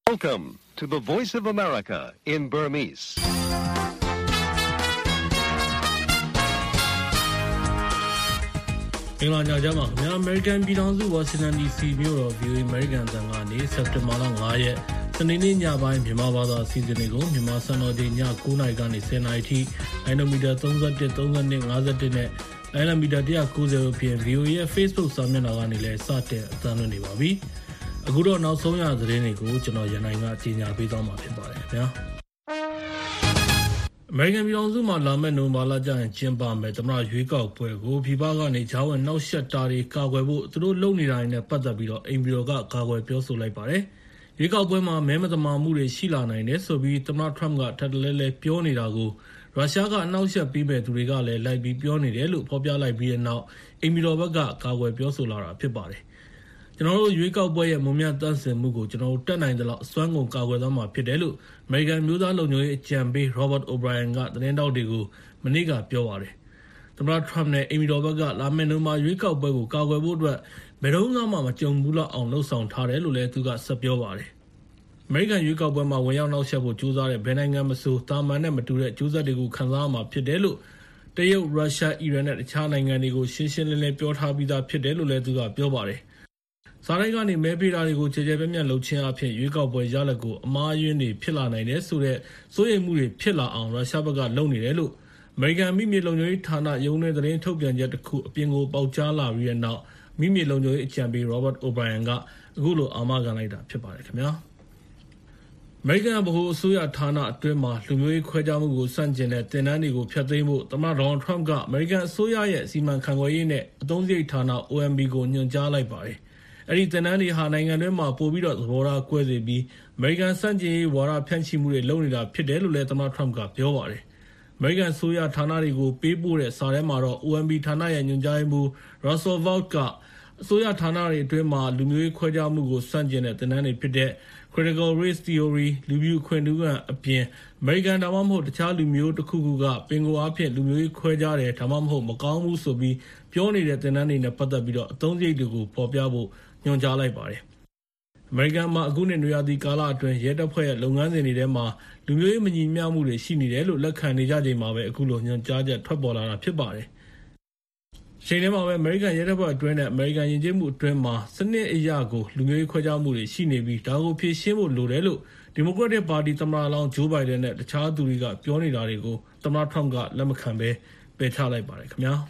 Welcome to the Voice of America in Burmese. ။င်္ဂလာညချမ်းပါခင်ဗျာ။ American ပြည်ထောင်စု Washington DC မြို့တော် VOA American သံကနေ စက်တင်ဘာလ 5 ရက်စနေနေ့ညပိုင်းမြန်မာဘာသာအစီအစဉ်တွေကိုမြန်မာစံတော်ချိန်ည 9 နာရီကနေ 10 နာရီထိလိုင်းမီတာ31 32 51နဲ့လိုင်းမီတာ190ဖြင့် VOA ရဲ့ Facebook စာမျက်နှာကနေလည်းစတင်အသံလွှင့်နေပါပြီ။အခုတော့နောက်ဆုံးရသတင်းတွေကိုကျွန်တော်ရန်နိုင်ကကြီးညာပေးသွားမှာဖြစ်ပါတယ်ခင်ဗျာ။ American ပြည်ထောင်စုမှာလာမယ့်နိုဝင်ဘာလကျရင်ကျင်းပမယ်သမ္မတရွေးကောက်ပွဲကိုပြည်ပကနေဂျာဝင်နှောက်ယှက်တာတွေကာကွယ်ဖို့သူတို့လုပ်နေတာတွေနဲ့ပတ်သက်ပြီးတော့အိမ်ပြည်တော်ကကာကွယ်ပြောဆိုလိုက်ပါတယ်။ရွေးကောက်ပွဲမှာမဲမသမာမှုတွေရှိလာနိုင်တယ်ဆိုပြီးသမ္မတ Trump ကထပ်တလဲလဲပြောနေတာကိုရုရှားကအနှောက်ယှက်ပေးမဲ့သူတွေကလည်းလိုက်ပြီးပြောနေတယ်လို့ဖော်ပြလိုက်ပြီးတဲ့နောက်အိမ်ပြည်တော်ဘက်ကကာကွယ်ပြောဆိုလာတာဖြစ်ပါတယ်။ကျွန်တော်တို့ရွေးကောက်ပွဲရဲ့မုံမြတ်တန်းစင်မှုကိုကျွန်တော်တို့တက်နိုင်သလောက်အစွမ်းကုန်ကာကွယ်သွားမှာဖြစ်တယ်လို့ American မျိုးသားလုံခြုံရေးအကြံပေး Robert O'Brien ကသတင်းတောက်တွေကိုမနေ့ကပြောပါတယ်။သမ္မတ Trump နဲ့အိမ်ပြည်တော်ဘက်ကလာမယ့်နိုဝင်ဘာရွေးကောက်ပွဲကိုကာကွယ်ဖို့အတွက်ဘယ်တော့မှမကြုံဘူးလောက်အောင်လှုံ့ဆော်ထားတယ်လို့လည်းသူကဆက်ပြောပါတယ်။ American ရွေးကောက်ပွဲမှာဝင်ရောက်နှောက်ယှက်ဖို့ကြိုးစားတဲ့ဘယ်နိုင်ငံမဆိုတာမန်နဲ့မတူတဲ့ကြိုးစားတွေကိုခံစားရမှာဖြစ်တယ်လို့တရုတ်၊ရုရှား၊အီရန်နဲ့တခြားနိုင်ငံတွေကိုရှင်းရှင်းလင်းလင်းပြောထားပြီးသားဖြစ်တယ်လို့လည်းသူကပြောပါတယ်။စားတိုင်းကနေမဲပေးတာတွေကိုခြေခြေပြတ်ပြတ်လှုပ်ချင်းအဖြစ်ရွေးကောက်ပွဲရလဒ်ကိုအမှားအယွင်းတွေဖြစ်လာနိုင်တယ်ဆိုတဲ့စိုးရိမ်မှုတွေဖြစ်လာအောင်ရုရှားဘက်ကလုပ်နေတယ်လို့ American မိမြေလုံခြုံရေးဌာနရုံးနဲ့သတင်းထုတ်ပြန်ချက်တစ်ခုအပြင်ကိုပေါက်ကြားလာပြီးတဲ့နောက်မိမြေလုံခြုံရေးအကြံပေး Robert O'Brien ကအခုလိုအာမခံလိုက်တာဖြစ်ပါတယ်ခင်ဗျာ။ American ဗဟိုအစိုးရဌာနအတွင်းမှာလူမျိုးရေးခွဲခြားမှုကိုစန့်ကျင်တဲ့တင်နန်းတွေကိုဖျက်သိမ်းဖို့သမ္မတ Donald Trump က American အစိုးရရဲ့စီမံခန့်ခွဲရေးနဲ့အသုံးစရိတ်ဌာန OMB ကိုညွှန်ကြားလိုက်ပါတယ်။အဲ့ဒီတင်နန်းတွေဟာနိုင်ငံတွင်းမှာပို့ပြီးတော့သဘောထားကွဲစေပြီး American စန့်ကျင်ရေးဝါဒဖြန့်ချိမှုတွေလုပ်နေတာဖြစ်တယ်လို့လည်းသမ္မတ Trump ကပြောပါတယ်။ American အစိုးရဌာနတွေကိုပေးပို့တဲ့စာထဲမှာတော့ OMB ဌာနရဲ့ညွှန်ကြားရေးမှူး Russell Vought ကအစိုးရဌာနတွေအတွင်းမှာလူမျိုးရေးခွဲခြားမှုကိုစန့်ကျင်တဲ့တင်နန်းတွေဖြစ်တဲ့ Critical Race Theory လူမျိုးခွင့်တူးကအပြင် American ဒါမှမဟုတ်တခြားလူမျိုးတစ်ခုခုကပင်ကိုအားဖြင့်လူမျိုးရေးခွဲခြားတယ်ဒါမှမဟုတ်မကောင်းဘူးဆိုပြီးပြောနေတဲ့တင်နန်းတွေနဲ့ပတ်သက်ပြီးတော့အသုံးစရိတ်တွေကိုပေါ်ပြဖို့ညွှန်ကြားလိုက်ပါတယ်။ American မှာအခုနှစ်နွေရာသီကာလအတွင်းရဲတပ်ဖွဲ့ရဲ့လုပ်ငန်းစဉ်တွေထဲမှာလူမျိုးရေးမညီမျှမှုတွေရှိနေတယ်လို့လက်ခံနေကြချိန်မှာပဲအခုလိုညွှန်ကြားချက်ထွက်ပေါ်လာတာဖြစ်ပါတယ်။ချိန်ထဲမှာပဲ American ရဲတပ်ဖွဲ့အတွင်းနဲ့ American ယဉ်ကျေးမှုအတွင်းမှာစနစ်အရကိုလူမျိုးရေးခွဲခြားမှုတွေရှိနေပြီးဒါကိုဖြေရှင်းဖို့လိုတယ်လို့ Democratic Party သမ္မတလောင်း Joe Biden နဲ့တခြားသူတွေကပြောနေတာတွေကိုသမ္မတ Trump ကလက်မခံဘဲပယ်ချလိုက်ပါတယ်ခင်ဗျာ။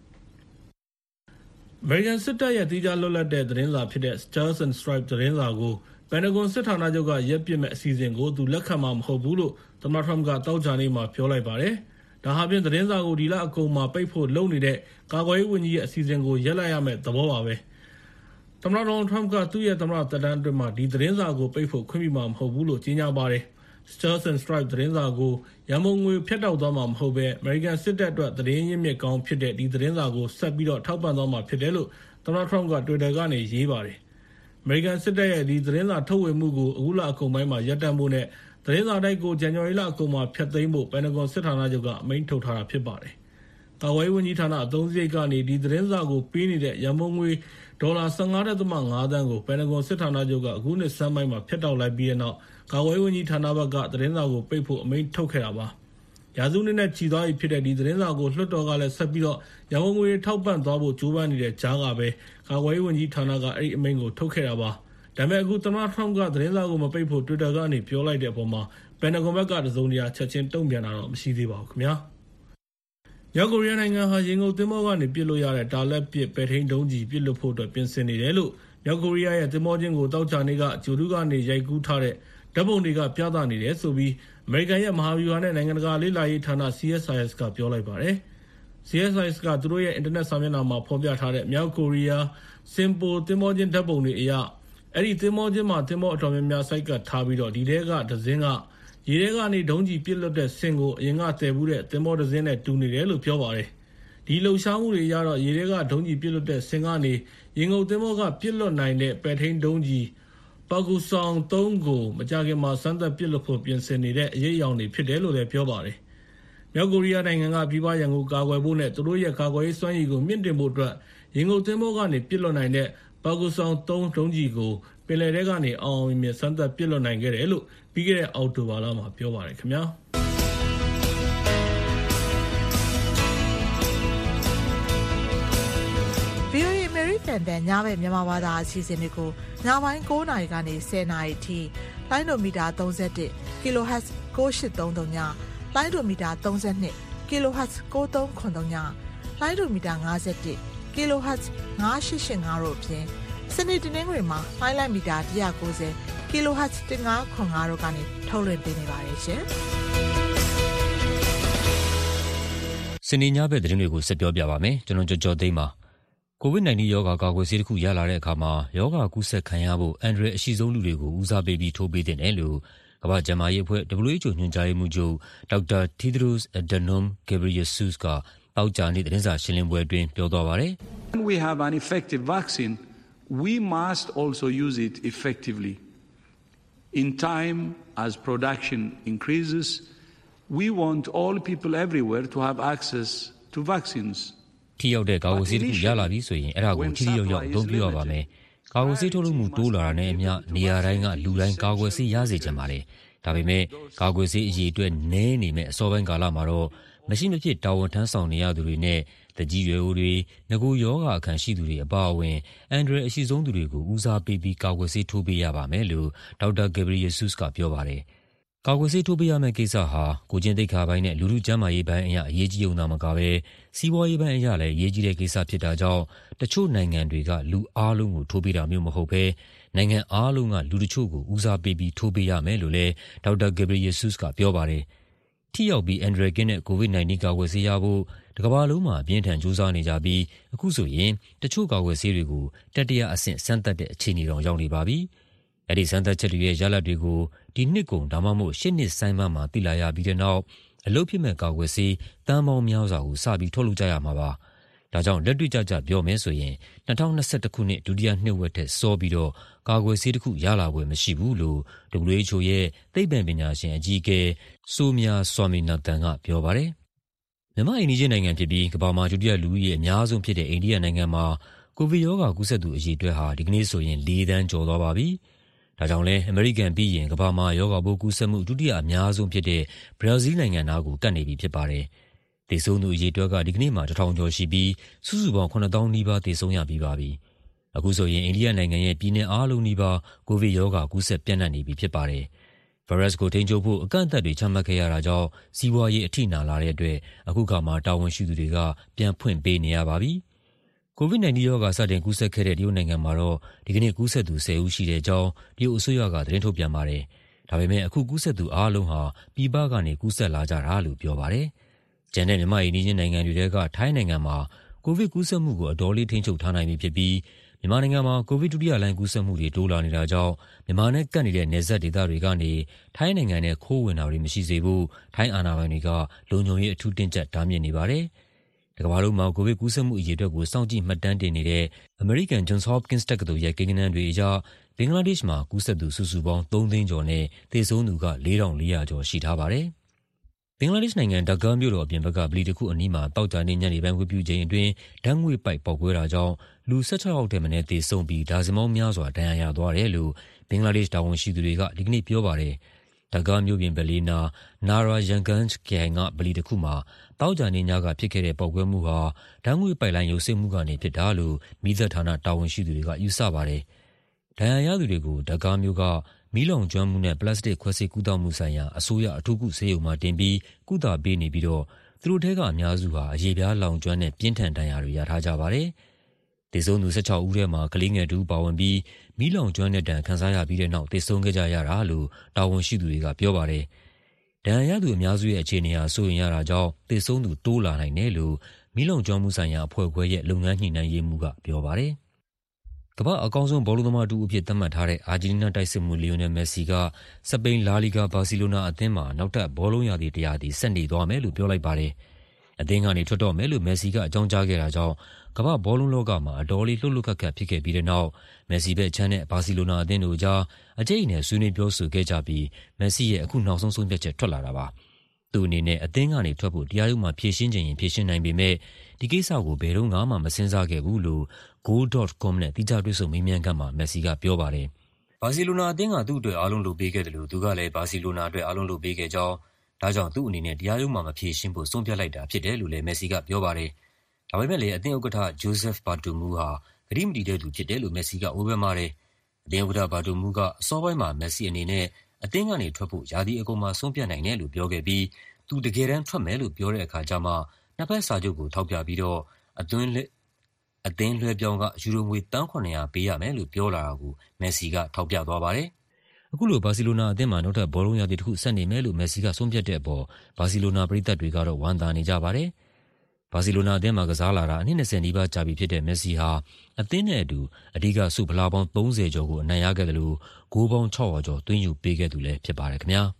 American စစ်တပ်ရဲ့တရားလွတ်လပ်တဲ့သတင်းစာဖြစ်တဲ့ Stars and Stripes သတင်းစာကို Pentagon စစ်ဌာနချုပ်ကရပ်ပစ်မဲ့အစီအစဉ်ကိုသူလက်ခံမှာမဟုတ်ဘူးလို့သမ္မတ Trump ကတောက်ချာနေမှာပြောလိုက်ပါတယ်။ဒါဟာဖြင့်သတင်းစာကိုဒီလအကုန်မှာပိတ်ဖို့လုပ်နေတဲ့ကာကွယ်ရေးဝန်ကြီးရဲ့အစီအစဉ်ကိုရပ်လိုက်ရမယ့်သဘောပါပဲ။သမ္မတ Donald Trump ကသူ့ရဲ့သမ္မတသက်တမ်းအတွင်းမှာဒီသတင်းစာကိုပိတ်ဖို့ခွင့်ပြုမှာမဟုတ်ဘူးလို့ကြေညာပါတယ်။ Stars and Stripes သတင်းစာကိုရန်ပုံငွေဖြတ်တောက်သွားမှာမဟုတ်ဘဲ American စစ်တပ်အတွက်သတင်းရင်းမြစ်ကောင်းဖြစ်တဲ့ဒီသတင်းစာကိုဆက်ပြီးတော့ထောက်ပံ့သွားမှာဖြစ်တယ်လို့သမ္မတ Trump က Twitter ကနေရေးပါတယ်။ American စစ်တပ်ရဲ့ဒီသတင်းစာထုတ်ဝေမှုကိုအခုလအကုန်ပိုင်းမှာရပ်တန့်ဖို့နဲ့သတင်းစာတိုက်ကိုဇန်နဝါရီလအကုန်မှာဖျက်သိမ်းဖို့ Pentagon စစ်ဌာနချုပ်ကအမိန့်ထုတ်ထားတာဖြစ်ပါတယ်။ကာကွယ်ရေးဝန်ကြီးဌာနအသုံးစရိတ်ကနေဒီသတင်းစာကိုပေးနေတဲ့ရန်ပုံငွေဒေါ်လာ 15.5 သန်းကို Pentagon စစ်ဌာနချုပ်ကအခုနှစ်ဆန်းပိုင်းမှာဖျက်တောက်လိုက်ပြီးတဲ့နောက်ကာကွယ်ရေးဝန်ကြီးဌာနဘက်ကသတင်းစာကိုပိတ်ဖို့အမိန့်ထုတ်ခဲ့တာပါ။ရာစုနှစ်နဲ့ချီသွားပြီဖြစ်တဲ့ဒီသတင်းစာကိုလွှတ်တော်ကလည်းဆက်ပြီးတော့ရန်ပုံငွေထောက်ပံ့သွားဖို့ကြိုးပမ်းနေတဲ့ကြားကပဲကာကွယ်ရေးဝန်ကြီးဌာနကအဲ့ဒီအမိန့်ကိုထုတ်ခဲ့တာပါ။ဒါပေမဲ့အခုသမ္မတ Trump ကသတင်းစာကိုမပိတ်ဖို့ Twitter ကနေပြောလိုက်တဲ့အပေါ်မှာ Pentagon ဘက်ကတစုံတရာချက်ချင်းတုံ့ပြန်တာတော့မရှိသေးပါဘူးခင်ဗျာ။မြောက်ကိုရီးယားနိုင်ငံဟာရေငုပ်သင်္ဘောကနေပစ်လို့ရတဲ့တာလက်ပစ်ပဲ့ထိန်းဒုံးကျည်ပစ်လွှတ်ဖို့အတွက်ပြင်ဆင်နေတယ်လို့မြောက်ကိုရီးယားရဲ့သင်္ဘောချင်းကိုတောက်ချနေကဂျိုလူကနေရိုက်ကူးထားတဲ့ဓာတ်ပုံတွေကပြသနေတယ်ဆိုပြီး American ရဲ့မဟာဗျူဟာနဲ့နိုင်ငံတကာလေ့လာရေးဌာန CSIS ကပြောလိုက်ပါတယ်။ CSIS ကသူတို့ရဲ့အင်တာနက်စာမျက်နှာမှာဖော်ပြထားတဲ့မြောက်ကိုရီးယားစင်ပိုသင်္ဘောချင်းဓာတ်ပုံတွေအရအဲ့ဒီသင်္ဘောချင်းမှာသင်္ဘောအတော်များများစိုက်ကပ်ထားပြီးတော့ဒီထဲကဒဇင်းကရေထဲကနေဒုံးကျည်ပစ်လွတ်တဲ့ဆင်ကိုအရင်ကတည်ဘူးတဲ့သင်္ဘောဒဇင်းနဲ့တူနေတယ်လို့ပြောပါတယ်။ဒီလှုပ်ရှားမှုတွေရတော့ရေထဲကဒုံးကျည်ပစ်လွတ်တဲ့ဆင်ကနေရေငုပ်သင်္ဘောကပစ်လွတ်နိုင်တဲ့ပဲ့ထိန်းဒုံးကျည်ပါကူဆောင်3ကိုမကြခင်မှာစမ်းသပ်ပစ်လွတ်ဖို့ပြင်ဆင်နေတဲ့အရေးအယောင်တွေဖြစ်တယ်လို့လည်းပြောပါတယ်။မြောက်ကိုရီးယားနိုင်ငံကပြည်ပရန်ကိုကာကွယ်ဖို့နဲ့သူတို့ရဲ့ကာကွယ်ရေးစွမ်းရည်ကိုမြင့်တင်ဖို့အတွက်ရေငုပ်သင်္ဘောကနေပစ်လွတ်နိုင်တဲ့ပါကူဆောင်3ဒုံးကျည်ကိုပင်လယ်ထဲကနေအောင်အောင်မြင်စမ်းသပ်ပစ်လွှတ်နိုင်ခဲ့တယ်လို့ပြီးခဲ့တဲ့အောက်တိုဘာလမှာပြောပါတယ်ခင်ဗျာတန်ညဘက်မြန်မာဘာသာအစီအစဉ်တွေကိုညပိုင်း9နာရီကနေ10နာရီအထိလိုင်းဒိုမီတာ31 kHz 9833ညလိုင်းဒိုမီတာ32 kHz 9393ညလိုင်းဒိုမီတာ51 kHz 9885တို့အပြင်စနေတနင်္ဂနွေမှာလိုင်းလိုက်မီတာ190 kHz 1505တို့ကနေထုတ်လွှင့်ပေးနေပါတယ်ရှင်စနေညဘက်သတင်းတွေကိုဆက်ပြောပြပါမယ်ကျွန်တော်ကြော်သိမ်းပါCOVID-19 ရောဂါကာကွယ်ဆေးတစ်ခုရလာတဲ့အခါမှာရောဂါကူးစက်ခံရဖို့အန္တရာယ်အရှိဆုံးလူတွေကိုဦးစားပေးပြီးထိုးပေးတင်တယ်လို့ကမ္ဘာ့ကျန်းမာရေးအဖွဲ့ WHO ညွှန်ကြားရေးမှူးချုပ်ဒေါက်တာ Tedros Adhanom Ghebreyesus ကတောက်ကြနေ့သတင်းစာရှင်းလင်းပွဲအတွင်းပြောသွားပါတယ်။ When we have an effective vaccine, we must also use it effectively. In time, as production increases, we want all people everywhere to have access to vaccines. ထိရောက်တဲ့ကာကွယ်ဆေးတစ်ခုရလာပြီဆိုရင်အဲ့ဒါကိုထိထိရောက်ရောက်အသုံးပြုရပါမယ်။ကာကွယ်ဆေးထုတ်လုပ်မှုတိုးလာတာနဲ့အမျှနေရာတိုင်းကလူတိုင်းကာကွယ်ဆေးရစေချင်ပါလေ။ဒါပေမဲ့ကာကွယ်ဆေးအရေးအတွက်နည်းနေမဲ့အစောပိုင်းကာလမှာတော့မရှိမဖြစ်တာဝန်ထမ်းဆောင်နေရသူတွေနဲ့တကြီးရွယ်အိုတွေငကိုယောဂအခန့်ရှိသူတွေအပါအဝင်အန်ဒရယ်အရှိဆုံးသူတွေကိုဦးစားပေးပြီးကာကွယ်ဆေးထိုးပေးရပါမယ်လို့ဒေါက်တာ Ghebreyesus ကပြောပါတယ်။ကာကွယ်ဆေးထိုးပေးရမယ့်ကိစ္စဟာကိုကျင့်သိက္ခာပိုင်းနဲ့လူထုကျန်းမာရေးပိုင်းအရာအရေးကြီးုံသာမကပဲစီးပွားရေးပိုင်းအရာလည်းအရေးကြီးတဲ့ကိစ္စဖြစ်တာကြောင့်တချို့နိုင်ငံတွေကလူအားလုံးကိုထိုးပေးတာမျိုးမဟုတ်ဘဲနိုင်ငံအားလုံးကလူတချို့ကိုဦးစားပေးပြီးထိုးပေးရမယ်လို့လည်းဒေါက်တာ Ghebreyesus ကပြောပါတယ်။ထိရောက်ပြီးအန်ဒရယ်ကင်းတဲ့ COVID-19 ကာကွယ်ဆေးရဖို့တကမ္ဘာလုံးမှာအပြင်းထန်ကြိုးစားနေကြပြီးအခုဆိုရင်တချို့ကာကွယ်ဆေးတွေကိုတတိယအဆင့်စမ်းသပ်တဲ့အခြေအနေတောင်ရောက်နေပါပြီ။အဲ့ဒီစမ်းသပ်ချက်တွေရဲ့ရလဒ်တွေကိုဒီနှစ်ကုန်ဒါမှမဟုတ်ရှေ့နှစ်ဆိုင်းမှာသိလာရပြီးတဲ့နောက်အလုပ်ဖြစ်မဲ့ကာကွယ်ဆေးတန်ပေါင်းများစွာကိုစပြီးထုတ်လုပ်ကြရမှာပါ။ဒါကြောင့်လက်တွေ့ကျကျပြောမယ်ဆိုရင်2021ခုနှစ်ဒုတိယနှစ်ဝက်ထက်စောပြီးတော့ကာကွယ်ဆေးတစ်ခုရလာပွဲမရှိဘူးလို့ WHO ရဲ့သိပ္ပံပညာရှင်အကြီးအကဲဆိုမြာဆွာမီနာတန်ကပြောပါတယ်။မြန်မာအိန္ဒိယနိုင်ငံဖြစ်ပြီးကမ္ဘာမှာဒုတိယလူဦးရေအများဆုံးဖြစ်တဲ့အိန္ဒိယနိုင်ငံမှာကိုဗစ်ရောဂါကူးစက်သူအရေအတွက်ဟာဒီကနေ့ဆိုရင်4 သန်းကျော်သွားပါပြီ။ဒါကြောင့်လဲအမေရိကန်ပြီးရင်ကမ္ဘာမှာရောဂါပိုးကူးစက်မှုဒုတိယအများဆုံးဖြစ်တဲ့ဘရာဇီးနိုင်ငံသားကိုကပ်နေပြီဖြစ်ပါတယ်။သေဆုံးသူအရေအတွက်ကဒီကနေ့မှာ1000ကျော်ရှိပြီးစုစုပေါင်း9000နီးပါးသေဆုံးရပြီးပါပြီ။အခုဆိုရင်အိန္ဒိယနိုင်ငံရဲ့ပြည်내အားလုံးနီးပါးကိုဗစ်ရောဂါကူးစက်ပြန့်နှံ့နေပြီဖြစ်ပါတယ်။ဗိုင်းရပ်စ်ကိုထိန်းချုပ်ဖို့အကန့်အသတ်တွေချမှတ်ခဲ့ရတာကြောင့်စီးပွားရေးအထိနာလာတဲ့အတွက်အခုခါမှာတာဝန်ရှိသူတွေကပြန်ဖွင့်ပေးနေရပါပြီ။ COVID-19 ရောဂါစတင်ကူးစက်ခဲ့တဲ့တရုတ်နိုင်ငံမှာတော့ဒီကနေ့ကူးစက်သူ10ဦးရှိတဲ့အကြောင်းတရုတ်အစိုးရကသတင်းထုတ်ပြန်ပါတယ်။ဒါပေမဲ့အခုကူးစက်သူအားလုံးဟာပြည်ပကနေကူးစက်လာကြတာလို့ပြောပါတယ်။ကျန်တဲ့မြန်မာအိန္ဒိယနိုင်ငံတွေကထိုင်းနိုင်ငံမှာကိုဗစ်ကူးစက်မှုကိုအတော်လေးထိန်းချုပ်ထားနိုင်ပြီဖြစ်ပြီးမြန်မာနိုင်ငံမှာကိုဗစ်ဒုတိယလှိုင်းကူးစက်မှုတွေတိုးလာနေတာကြောင့်မြန်မာနဲ့ကပ်နေတဲ့နယ်စပ်ဒေသတွေကနေထိုင်းနိုင်ငံနဲ့ခိုးဝင်တာတွေမရှိစေဖို့ထိုင်းအာဏာပိုင်တွေကလုံခြုံရေးအထူးတင်းကျပ်တားမြစ်နေပါတယ်။တကမ္ဘာလုံးမှာကိုဗစ်ကူးစက်မှုအရေအတွက်ကိုစောင့်ကြည့်မှတ်တမ်းတင်နေတဲ့အမေရိကန် Johns Hopkins တက္ကသိုလ်ရဲ့ကိန်းဂဏန်းတွေအရဘင်္ဂလားဒေ့ရှ်မှာကူးစက်သူစုစုပေါင်း3 သိန်းကျော်နဲ့သေဆုံးသူက4400ကျော်ရှိထားပါတယ်။ဘင်္ဂလားဒေ့ရှ်နိုင်ငံဒါကာမြို့တော်အပြင်ဘက်ကဗလီတစ်ခုအနီးမှာတောက်ကြနေညနေပိုင်းဝတ်ပြုချိန်အတွင်းဓာတ်ငွေ့ပိုက်ပေါက်ကွဲတာကြောင့်လူ16ယောက်ထက်မနည်းသေဆုံးပြီးဒါဇင်ပေါင်းများစွာဒဏ်ရာရသွားတယ်လို့ဘင်္ဂလားဒေ့ရှ်တာဝန်ရှိသူတွေကဒီကနေ့ပြောပါတယ်။ဒါကာမြို့ပြင်ဗလီနာနာရာယန်ကန်ခရိုင်ကဗလီတစ်ခုမှာတောက်ကြနေညကဖြစ်ခဲ့တဲ့ပေါက်ကွဲမှုဟာဓာတ်ငွေ့ပိုက်လိုင်းရုပ်စိမ့်မှုကနေဖြစ်တာလို့မီးသတ်ဌာနတာဝန်ရှိသူတွေကယူဆပါတယ်။ဒဏ်ရာရသူတွေကိုဒါကာမြို့ကမီးလောင်ကျွမ်းမှုနဲ့ပလတ်စတစ်ခွဲစိတ်ကုသမှုဆိုင်ရာအစိုးရအထူးကုဆေးရုံမှာတင်ပြီးကုသပေးနေပြီးတော့သူတို့ထဲကအများစုဟာအရေပြားလောင်ကျွမ်းတဲ့ပြင်းထန်ဒဏ်ရာတွေရထားကြပါတယ်။သေဆုံးသူ16ဦးထဲမှာကလေးငယ်2ဦးပါဝင်ပြီးမီးလောင်ကျွမ်းတဲ့ဒဏ်ခံစားရပြီးတဲ့နောက်သေဆုံးခဲ့ကြရတာလို့တာဝန်ရှိသူတွေကပြောပါတယ်။ဒဏ်ရာရသူအများစုရဲ့အခြေအနေဟာစိုးရိမ်ရတာကြောင့်သေဆုံးသူတိုးလာနိုင်တယ်လို့မီးလောင်ကျွမ်းမှုဆိုင်ရာအဖွဲ့ခွဲရဲ့လုပ်ငန်းညှိနှိုင်းရေးမှူးကပြောပါတယ်။ကမ္ဘာအကောင်းဆုံးဘောလုံးသမားတူအဖြစ်သတ်မှတ်ထားတဲ့အာဂျင်တီးနားတိုက်စစ်မှူးလီယိုနယ်မက်ဆီကစပိန်လာလီဂါဘာစီလိုနာအသင်းမှာနောက်ထပ်ဘောလုံးရာသီ100တီဆက်နေသွားမယ်လို့ပြောလိုက်ပါတယ်။အသင်းကနေထွက်တော့မယ်လို့မက်ဆီကအကြောင်းကြားခဲ့တာကြောင့်ကမ္ဘာဘောလုံးလောကမှာအတော်လေးလှုပ်လှုပ်ခတ်ခတ်ဖြစ်ခဲ့ပြီးတဲ့နောက်မက်ဆီဘက်ချမ်းနဲ့ဘာစီလိုနာအသင်းတို့ကြားအကျိတ်အနယ်ဆွေးနွေးပြောဆိုခဲ့ကြပြီးမက်ဆီရဲ့အခုနောက်ဆုံးဆုံးဖြတ်ချက်ထွက်လာတာပါ။သူ့အနေနဲ့အသင်းကနေထွက်ဖို့တရားရုံးမှာဖြေရှင်းချင်ရင်ဖြေရှင်းနိုင်ပေမဲ့ဒီကိစ္စကိုဘယ်တော့မှမစဉ်းစားခဲ့ဘူးလို့ Goal.com နဲ့တိကျတွေ့ဆုံမေးမြန်းခန်းမှာမက်ဆီကပြောပါတယ်။ဘာစီလိုနာအသင်းကသူ့အတွက်အားလုံးလုပ်ပေးခဲ့တယ်လို့သူကလည်းဘာစီလိုနာအတွက်အားလုံးလုပ်ပေးခဲ့ကြောင်းဒါကြောင့်သူ့အနေနဲ့တရားရုံးမှာမဖြေရှင်းဖို့ဆုံးဖြတ်လိုက်တာဖြစ်တယ်လို့လည်းမက်ဆီကပြောပါတယ်။ဒါပေမဲ့လည်းအသင်းဥက္ကဋ္ဌ Joseph Bartomeu ဟာဂတိမတည်တဲ့သူဖြစ်တယ်လို့မက်ဆီကဝေဖန်ပါတယ်။အသင်းဥက္ကဋ္ဌ Bartomeu ကအစောပိုင်းမှာမက်ဆီအနေနဲ့အသင်းကနေထွက်ဖို့ရာသီအကုန်မှာဆုံးဖြတ်နိုင်တယ်လို့ပြောခဲ့ပြီးသူတကယ်တမ်းထွက်မယ်လို့ပြောတဲ့အခါကျမှနှစ်ဖက်စာချုပ်ကိုထောက်ပြပြီးတော့အသင်းလွှဲပြောင်းကယူရိုငွေသန်း900ပေးရမယ်လို့ပြောလာတာကိုမက်ဆီကထောက်ပြသွားပါတယ်။အခုလိုဘာစီလိုနာအသင်းမှာနောက်ထပ်ဘောလုံးရာသီတစ်ခုဆက်နေမယ်လို့မက်ဆီကဆုံးဖြတ်တဲ့အပေါ်ဘာစီလိုနာပရိသတ်တွေကတော့ဝမ်းသာနေကြပါတယ်။ဘာစီလိုနာအသင်းမှာကစားလာတာအနည်း20နီးပါးကြာပြီဖြစ်တဲ့မက်ဆီဟာအသင်းနဲ့အတူအဓိကဆုဖလားပေါင်း30ကျော်ကိုအနိုင်ရခဲ့တယ်လို့ဂိုးပေါင်း600ကျော်သွင်းယူပေးခဲ့သူလည်းဖြစ်ပါတယ်ခင်ဗျာ။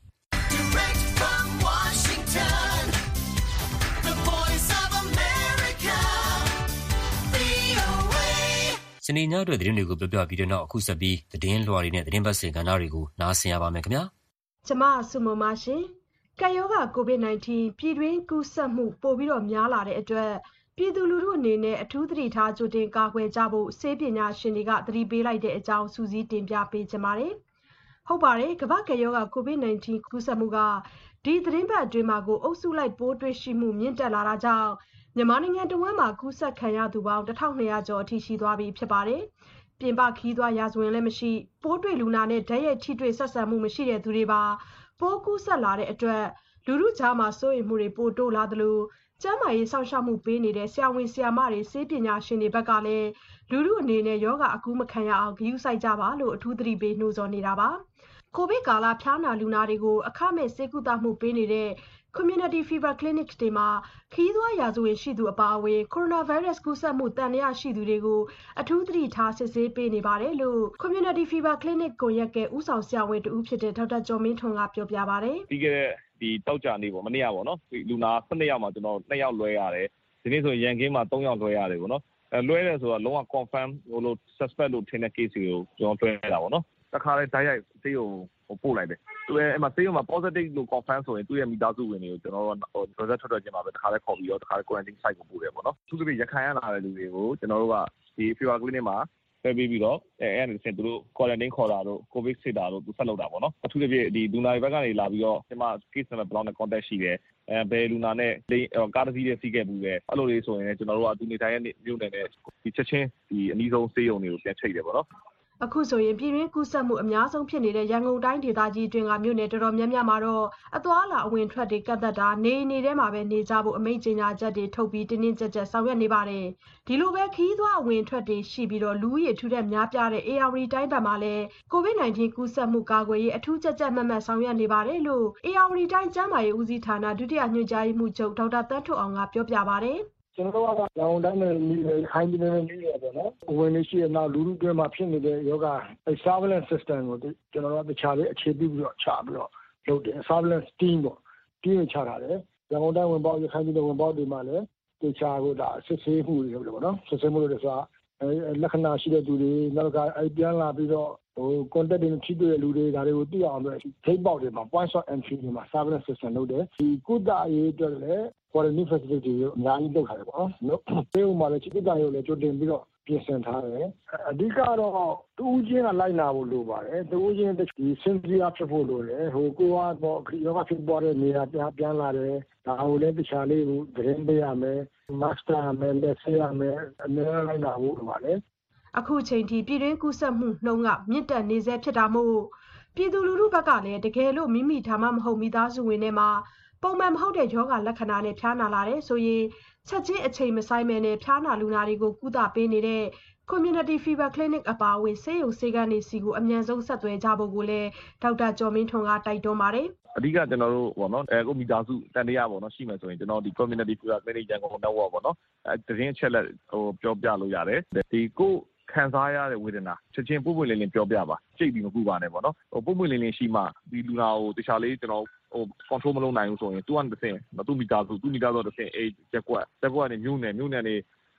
စနေညအတွက်သတင်းတွေကိုပြောပြပြီးတဲ့နောက်အခုဆက်ပြီးသတင်းလွှာတွေနဲ့သတင်းပတ်စင်ကဏ္ဍတွေကိုနားဆင်ရပါမယ်ခင်ဗျာ။ကျမဆုမမရှင်ကပ်ရောဂါ COVID-19 ပြည်တွင်းကူးစက်မှုပိုပြီးတော့များလာတဲ့အတွက်ပြည်သူလူထုအနေနဲ့အထူးသတိထားကြိုတင်ကာကွယ်ကြဖို့ဆေးပညာရှင်တွေကသတိပေးလိုက်တဲ့အကြောင်းစူးစီးတင်ပြပေးချင်ပါတယ်။ဟုတ်ပါတယ်ကမ္ဘာ့ကပ်ရောဂါ COVID-19 ကူးစက်မှုကဒီသတင်းပတ်အတွင်းမှာကိုအုပ်စုလိုက်ပိုးတွေ့ရှိမှုမြင့်တက်လာတာကြောင့်မြန်မာနိုင်ငံတဝန်းမှာကူးစက်ခံရသူပေါင်း1200ကျော်အထိရှိသွားပြီဖြစ်ပါတယ်။ပြင်ပခီးသွားရာဇဝင်လည်းမရှိပိုးတွေ့လူနာနဲ့ဓာတ်ရိုက်ထိတွေ့ဆက်ဆံမှုမရှိတဲ့သူတွေပါပိုးကူးစက်လာတဲ့အတွက်လူထုကြားမှာစိုးရိမ်မှုတွေပိုတိုးလာသလိုကျန်းမာရေးစောင့်ရှောက်မှုပေးနေတဲ့ဆရာဝန်ဆရာမတွေဆေးပညာရှင်တွေဘက်ကလည်းလူထုအနေနဲ့ယောဂအကူးမခံရအောင်ဂရုစိုက်ကြပါလို့အထူးသတိပေးနှိုးဆော်နေတာပါ။ကိုဗစ်ကာလဖျားနာလူနာတွေကိုအခမဲ့ဆေးကုသမှုပေးနေတဲ့ Community Fever Clinic တွေမှာခီးသွွားရာဇဝင်ရှိသူအပါအဝင်ကိုရိုနာဗိုင်းရပ်စ်ကူးစက်မှုတန်ရာရှိသူတွေကိုအထူးသတိထားစစ်ဆေးပေးနေပါတယ်လို့ Community Fever Clinic ကိုရက်ကဦးဆောင်ဆရာဝန်တဦးဖြစ်တဲ့ဒေါက်တာကျော်မင်းထွန်းကပြောပြပါတယ်။ပြီးခဲ့တဲ့ဒီတောက်ကြနေပေါ့မနေ့ကပေါ့နော်လူနာ12ယောက်မှာကျွန်တော်2ယောက်လွှဲရတယ်ဒီနေ့ဆိုရန်ကင်းမှာ3ယောက်လွှဲရတယ်ပေါ့နော်လွှဲတယ်ဆိုတော့လုံးဝ confirm လို့ suspect လို့ထင်တဲ့ case ကိုကျွန်တော်လွှဲရတာပေါ့နော်တခါလေဓာတ်ရိုက်ဆေးရုံပို့လိုက်တယ်သူရဲ့အဲ့မှာဆေးရုံမှာ positive လို့ confirm ဆိုရင်သူ့ရဲ့မိသားစုဝင်တွေကိုကျွန်တော်တို့ result ထွက်ချင်းမှာပဲတခါလေခေါ်ပြီးတော့တခါလေ quarantine site ကိုပို့တယ်ပေါ့နော်သူတို့ရခိုင်ရလာတဲ့လူတွေကိုကျွန်တော်တို့ကဒီ fever clinic မှာပဲပြီးတော့အဲ့ဒါနဲ့သူတို့ quarantine ခေါ်တာတို့ covid စစ်တာတို့သူဆက်လုပ်တာပေါ့နော်အထူးသဖြင့်ဒီလူနာတွေဘက်ကနေလာပြီးတော့ဒီမှာ case number ဘယ်လောက်နဲ့ contact ရှိတယ်ဘယ်လူနာနဲ့ကားတစ်စီးနဲ့စီးခဲ့ဘူးပဲအဲ့လိုလေးဆိုရင်ကျွန်တော်တို့ကသူနေထိုင်ရဲ့မြို့နယ်နဲ့ဒီချက်ချင်းဒီအနည်းဆုံးဆေးရုံတွေကိုပြန်ချိတ်တယ်ပေါ့နော်အခုဆိုရင်ပြည်တွင်းကူးစက်မှုအများဆုံးဖြစ်နေတဲ့ရန်ကုန်တိုင်းဒေသကြီးအတွင်းကမြို့နယ်တော်တော်များများမှာတော့အသွားလာအဝင်ထွတွေကန့်သက်တာနေထဲမှာပဲနေကြဖို့အမိန့်ကြေညာချက်တွေထုတ်ပြီးတင်းတင်းကြပ်ကြပ်ဆောင်ရွက်နေပါတယ်။ဒီလိုပဲခီးသွားအဝင်ထွက်တွေရှိပြီးတော့လူဦးရေထူထပ်များပြားတဲ့ AR တိုင်းဘက်မှာလည်း COVID-19 ကူးစက်မှုကာကွယ်ရေးအထူးကြပ်ကြပ်မတ်မတ်ဆောင်ရွက်နေပါတယ်လို့ AR တိုင်းကျန်းမာရေးဦးစီးဌာနဒုတိယညွှန်ကြားရေးမှူးချုပ်ဒေါက်တာသန်းထွဋ်အောင်ကပြောပြပါတယ်။ကျွန်တော်တို့ကရောင်တိုင်းနဲ့ခိုင်းပြီးနေနေရပေါ့နော်။ဝင်နေရှိတဲ့နောက်လူလူတွေမှာဖြစ်နေတဲ့ယောဂ surveillance system ကိုကျွန်တော်တို့တခြားလေးအခြေပြုပြီးတော့ချပြီးတော့လုပ်တယ် surveillance team ပေါ့ team ချထားတယ်။ရောင်တိုင်းဝင်ပေါက်ရခိုင်ပြည်နယ်ဝင်ပေါက်တွေမှာလည်းတခြားကိုဒါစစ်ဆေးမှုတွေလုပ်တယ်ပေါ့နော်။စစ်ဆေးမှုတွေဆိုတာလက္ခဏာရှိတဲ့သူတွေနောက်ကပြန်လာပြီးတော့contact တွေထိတွေ့တဲ့လူတွေဒါတွေကိုသိအောင်လို့ထိပ်ပေါက်တွေမှာ point of entry တွေမှာ surveillance system လုပ်တယ်ဒီကုသရေးအတွက်လည်း quarantine facility တွေအများကြီးလုပ်ထားတယ်ပေါ့နော်။ဒီဥမှာလည်းကုသရေးကိုလည်းကြိုတင်ပြီးတော့ပြင်ဆင်ထားတယ်။အဓိကတော့တူးချင်းကလိုက်နာဖို့လိုပါတယ်။တူးချင်းဒီစင်စီအဖြစ်ဖို့လိုတယ်။ကိုကတော့ယောဂဖြစ်ပေါ်တဲ့နေရာပြန်လာတယ်။ဒါကိုလည်းတခြားလေးကိုသတင်းပေးရမယ်။ mask ရမယ်လက်ဆေးရမယ်အများလိုက်နာဖို့လိုပါတယ်။အခုချိန်ထိပြည်တွင်းကူးစက်မှုနှုန်းကမြင့်တက်နေဆဲဖြစ်တာမို့ပြည်သူလူထုဘက်ကလည်းတကယ်လို့မိမိဒါမှမဟုတ်မိသားစုဝင်တွေမှာပုံမှန်မဟုတ်တဲ့ယောဂလက္ခဏာနဲ့ဖျားနာလာတယ်ဆိုရင်ချက်ချင်းအချိန်မဆိုင်မဲနဲ့ဖျားနာလူနာတွေကိုကုသပေးနေတဲ့ Community Fever Clinic အပါအဝင်ဆေးရုံဆေးခန်းတွေစီကိုအမြန်ဆုံးဆက်သွယ်ကြဖို့ကိုလည်းဒေါက်တာကျော်မင်းထွန်းကတိုက်တွန်းပါတယ်အဓိကကျွန်တော်တို့ပေါ့နော်ကိုမိသားစုတန်တရားပေါ့နော်ရှိမှဆိုရင်ကျွန်တော်ဒီ Community Fever Clinic ရန်ကုန် network ပေါ့နော်သတင်းအချက်လက်ပြောပြလို့ရတယ်ဒီကိုခံစားရတဲ့ဝေဒနာချက်ချင်းပို့ပွင့်လင်းလင်းပြောပြပါကြိတ်ပြီးမကူပါနဲ့ပေါ့နော်ပို့ပွင့်လင်းလင်းရှိမှဒီလူနာကိုတခြားလေးကျွန်တော်control မလုပ်နိုင်ဘူးဆိုရင်သူကတစ်ဆင့်သူမိသားစုတစ်ဆင့်ရက်ကွက်နေမြို့နယ်နေ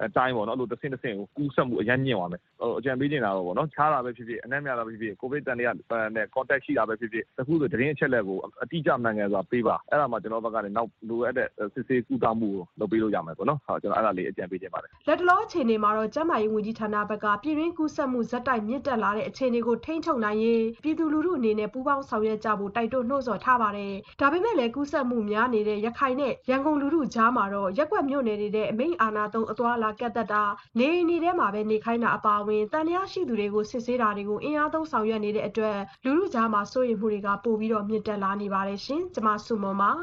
တိုင်းပေါ့နော်အဲ့လိုတစ်ဆင့်ကိုကူးစက်မှုအရင်ညင်သွားမယ်အကြံပေးနေတာတော့ပေါ့နော်ခြားတာပဲဖြစ်ဖြစ်အနက်များတာပဲဖြစ်ဖြစ်ကိုဗစ်တန်တွေကနဲ့ contact ရှိတာပဲဖြစ်ဖြစ်တခုဆိုသတင်းအချက်လက်ကိုအတိအကျမှန်ကန်စွာပေးပါအဲ့ဒါမှကျွန်တော်ဘက်ကနေနောက်လိုအပ်တဲ့စစ်ဆေးကုသမှုကိုလုပ်ပေးလို့ရမယ်ပေါ့နော်ဟုတ်ကျွန်တော်အဲ့ဒါလေးအကြံပေးချင်ပါတယ်လက်တလောအခြေအနေမှာတော့ကျန်းမာရေးဝန်ကြီးဌာနဘက်ကပြည်တွင်းကူးစက်မှုဇက်တိုက်မြင့်တက်လာတဲ့အခြေအနေကိုထိန်းချုပ်နိုင်ရေးပြည်သူလူထုအနေနဲ့ပူးပေါင်းဆောင်ရွက်ကြဖို့တိုက်တွန်းနှိုးဆော်ထားပါတယ်ဒါပေမဲ့လည်းကူးစက်မှုများနေတဲ့ရခိုင်နဲ့ရန်ကုန်လူထုကြားမှာတော့ရက်ကွက်မြို့နယ်တွေတဲ့အမိန့်အာဏာသုံးအသွားလာကန့်သက်တာနေအိမ်တွေထဲမှာပဲနေခိုင်းတာအပါအဝင်တန်တရားရှိသူတွေကိုစစ်ဆေးတာတွေကိုအင်အားသုံးဆောင်ရွက်နေတဲ့အတွက်လူထုကြားမှာစိုးရိမ်မှုတွေကပိုပြီးတော့မြင့်တက်လာနေပါတယ်ရှင်။ကျွန်မစုမွန်ပါ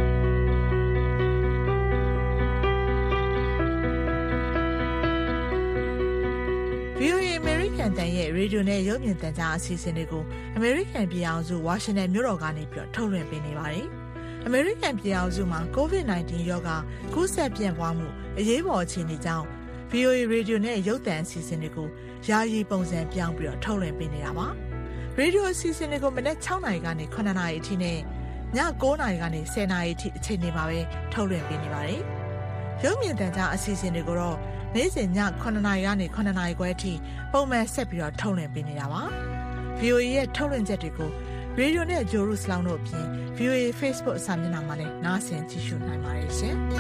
VOA American တန်ရဲ့ရေဒီယိုနဲ့ရုပ်မြင်သံကြားအစီအစဉ်တွေကို American ပြည်အောင်စုဝါရှင်တန်မြို့တော်ကနေပြီးထုတ်လွှင့်ပေးနေပါတယ်။ American ပြည်အောင်စုမှာ COVID-19 ရောဂါကူးစက်ပြန့်ပွားမှုအရေးပေါ်အခြေအနေကြောင့် VOA ရေဒီယိုနဲ့ရုပ်သံအစီအစဉ်တွေကိုယာယီပုံစံပြောင်းပြီးထုတ်လွှင့်ပေးနေတာပါ။ရေဒီယိုအစီအစဉ်တွေကိုမနက်6နာရီကနေ9နာရီအထိနဲ့ည9နာရီကနေ10နာရီအထိအချိန်တွေမှာပဲထုတ်လွှင့်ပေးနေပါတယ်။ရုပ်မြင်သံကြားအစီအစဉ်တွေကိုတော့နေ့စဉ်ည9နာရီကနေ9နာရီခွဲအထိပုံမှန်ဆက်ပြီးထုတ်လွှင့်ပေးနေတာပါ။ VOA ရဲ့ထုတ်လွှင့်ချက်တွေကိုရေဒီယိုနဲ့ဂျိုရုစလောင်းတို့အပြင် VOA Facebook စာမျက်နှာမှာလည်းနားဆင်ကြည့်ရှုနိုင်ပါတယ်ရှင်။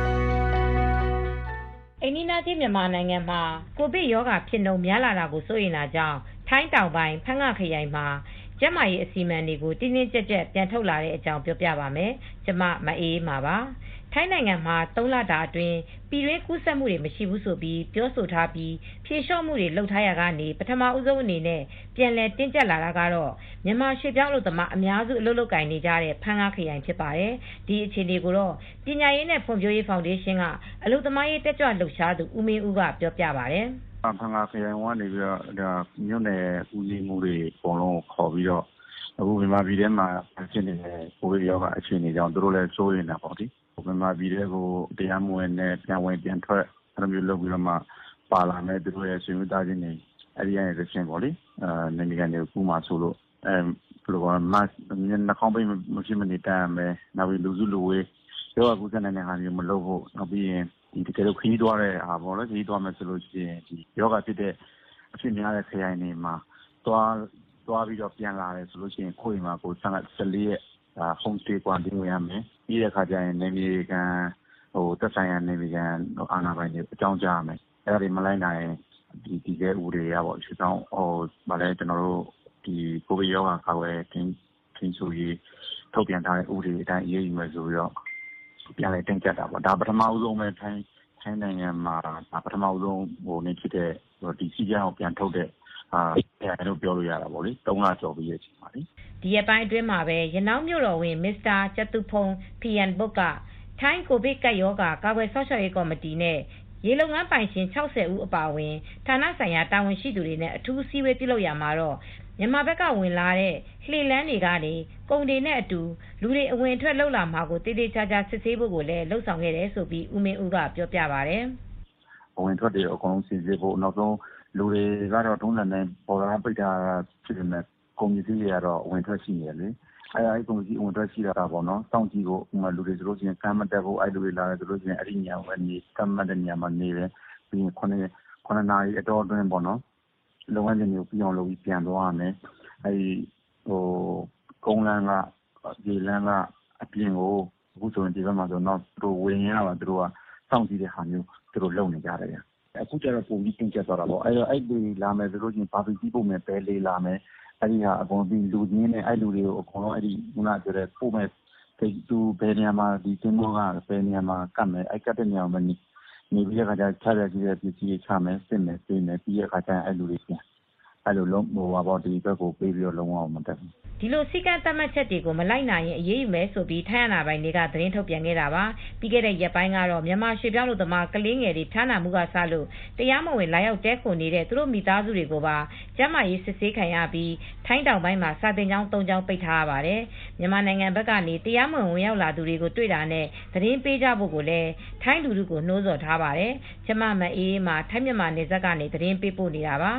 အိန္ဒိယပြည်မြန်မာနိုင်ငံမှာကိုဗစ်ရောဂါဖြစ်နှုန်းများလာတာကိုစိုးရိမ်တာကြောင့်ထိုင်းတောင်ပိုင်းဖန်ငခရိုင်မှာကျန်းမာရေးအစီအမံတွေကိုတင်းတင်းကျပ်ကျပ်ပြန်ထုတ်လာတဲ့အကြောင်းပြောပြပါမယ်။ကျွန်မမအေးမှာပါ။ထိုင်းနိုင်ငံမှာ3လတာအတွင်းပြည်တွင်းကူးစက်မှုတွေမရှိဘူးဆိုပြီးပြောဆိုထားပြီးဖြေလျှော့မှုတွေလုပ်ထားရကနေပထမဦးဆုံးအနေနဲ့ပြန်လည်တင်းကျပ်လာတာကတော့မြန်မာရွှေပြောင်းအလုပ်သမားအများစုအလုပ်လုပ်ကိုင်နေကြတဲ့ဖန်ငခရိုင်ဖြစ်ပါတယ်။ဒီအခြေအနေကိုတော့ပညာရေးနဲ့ဖွံ့ဖြိုးရေးဖောင်ဒေးရှင်းကအလုပ်သမားရေးတက်ကြွလှုပ်ရှားသူဦးမင်းဦးကပြောပြပါတယ်။ဖန်ငခရိုင်ကနေပြီးတော့မြို့နယ်ဦးစီးမှုတွေအကုန်လုံးခေါ်ပြီးတော့အခုမြန်မာပြည်ထဲမှာဖြစ်နေတဲ့ကိုဗစ်ရောဂါအခြေအနေကြောင့်တို့လည်းစိုးရိမ်တာပေါ့ဒီမြန်မာပြည်ထဲကိုတရားမဝင်နဲ့ပြန်ဝင်ပြန်ထွက်အဲ့လိုမျိုးလုပ်ပြီးတော့မှပါလာမဲ့တို့ရဲ့ဆွေမျိုးသားချင်းတွေအဲ့ဒီရတဲ့ချင်းပေါ့လေနေနေကနေကူမှာဆိုလို့ဘယ်လိုကမတ်နှာခေါင်းပိတ်မဖြစ်မနေတမ်းမယ်နောက်ပြီးလူစုလူဝေးရောဂါကူးစက်နေတဲ့ဟာမျိုးမလုပ်ဖို့နောက်ပြီးရင်ဒီတကယ်လို့ခရီးသွားတဲ့ဟာပေါ့လေခရီးသွားမယ်ဆိုလို့ရှိရင်ဒီယောဂဖြစ်တဲ့အဖြစ်များတဲ့ခရိုင်တွေမှာသွားပြီးတော့ပြန်လာတယ်ဆိုလို့ရှိရင်ကိုယ်မှာကို14ရက်home stay quarantine ဝင်ရမယ်ပြီးတဲ့အခါကျရင်နေမြေကန်သက်ဆိုင်ရာနေမြေကန်အာဏာပိုင်တွေအကြောင်းကြားရမယ်အဲ့ဒါတွေမလိုက်နိုင်ဒီကဲဦးတွေရပေါ့ရှင်းအောင်ဗာလဲကျွန်တော်တို့ဒီကိုဗစ်ရောဂါကာကွယ်တင်းဆိုရေးထုတ်ပြန်ထားတဲ့ဦးတွေအတိုင်းရေးယူမယ်ဆိုပြီးတော့ပြန်လဲတင်ကြတာပေါ့ဒါပထမဦးဆုံးပဲထိုင်းနိုင်ငံမှာပထမဦးဆုံးနေဖြစ်တဲ့ဒီစီကြောင်ပြန်ထုတ်တဲ့အဲ့လိုပြောလို့ရတာပေါ့လေ3လကျော်ပြီးရဲ့ချိန်ပါလေဒီရက်ပိုင်းအတွင်းမှာပဲရနောင်းမြို့တော်ဝင်မစ္စတာကျတုဖုံဖီယန်ဘုတ်ကထိုင်းကိုဗစ်ကပ်ရောဂါကာကွယ်ဆောက်ရှောက်ရေးကော်မတီနဲ့ရေလုပ်ငန်းပိုင်ရှင်60ဦးအပါအဝင်ဌာနဆိုင်ရာတာဝန်ရှိသူတွေနဲ့အထူးအစည်းအဝေးပြုလုပ်ရမှာတော့မြန်မာဘက်ကဝင်လာတဲ့လှေလန်းတွေကနေကုန်တွေနဲ့အတူလူတွေအဝင်ထွက်လှုပ်လာမှာကိုတေးသေးချာချာစစ်ဆေးဖို့ကိုလည်းလှုပ်ဆောင်ခဲ့တယ်ဆိုပြီးဦးမင်းဦးကပြောပြပါတယ်။ဝင်ထွက်တွေအကုန်လုံးစစ်ဆေးဖို့နောက်ဆုံးလူတွေကတော့ထုံးစံနဲ့ပေါ်လာပိတ်တာဖြစ်နေတယ်ကွန်မြူနတီတွေကတော့ဝင်ထွက်ရှိနေတယ်လေအဲ့ကွန်မြူနတီဝင်ထွက်ရှိတာပေါ့နော်စောင့်ကြည့်ဖို့ဥမာလူတွေဆိုလို့ရှိရင်ကမ်းမတက်ဖို့အဲ့လူတွေလာတယ်ဆိုလို့ရှိရင်အဲ့ဒီညောင်ကနေကမ်းမတဲ့ညမှာနေတယ်ပြီးရင်9နာရီအတော်အတွင်းပေါ့နော်လုပ်ငန်းတွေပြီးအောင်လုပ်ပြီးပြန်သွားရမယ်အဲ့ကုန်းလန်းကဒီလန်းကအပြင်ကိုအခုဆိုရင်ဒီဘက်မှာဆိုတော့သူတို့ဝင်ရတာသူတို့ကစောင့်ကြည့်တဲ့ဟာမျိုးသူတို့လုပ်နေကြတယ်အခုကျတော့ပုံပြီးတင်ကျက်သွားတာပေါ့အဲ့ဒီလာမယ်ဆိုလို့ရှိရင်ဘာပြီးပို့မယ်ပဲလေးလာမယ်အဲ့ဒီဟာအကုန်ပြီးလူချင်းနဲ့အဲ့လူတွေကိုအကုန်လုံးအဲ့ဒီခုနပြောတဲ့ပို့မယ်သူဘယ်နေရာမှာဒီတင်းမောကဘယ်နေရာမှာကတ်မယ်အဲ့ကတ်တဲ့နေရာမှာနေပြီးတဲ့ခါကျချရကြီးတဲ့ပစ္စည်းချမယ်စစ်မယ်ပြင်မယ်ပြီးတဲ့ခါကျအဲ့လူတွေပြန်အဲ့လိုလုံးဟိုပါပေါ့ဒီဘက်ကိုပေးပြီးတော့လုံးဝမတက်ဘူးဒီလိုစီကံသတ်မှတ်ချက်တွေကိုမလိုက်နိုင်ရင်အရေးယူမယ်ဆိုပြီးထိုင်းအာဏာပိုင်တွေကသတင်းထုတ်ပြန်ခဲ့တာပါပြီးခဲ့တဲ့ရက်ပိုင်းကတော့မြန်မာရွှေပြောင်းလူသမားကလေးငယ်တွေဖျားနာမှုကစလို့တရားမဝင်လာရောက်တဲခိုနေတဲ့သူတို့မိသားစုတွေကိုပါကျန်းမာရေးစစ်ဆေးခံရပြီးထိုင်းတောင်ပိုင်းမှာစာတင်ကျောင်း3ကျောင်းပိတ်ထားရပါတယ်မြန်မာနိုင်ငံဘက်ကနေတရားမဝင်ဝင်ရောက်လာသူတွေကိုတွေ့တာနဲ့သတင်းပေးကြဖို့ကိုလည်းထိုင်းလူထုကိုနှိုးဆော်ထားပါတယ်ကျမမအေးမှာထိုင်းမြန်မာနယ်စပ်ကနေသတင်းပေးပို့နေတာပါ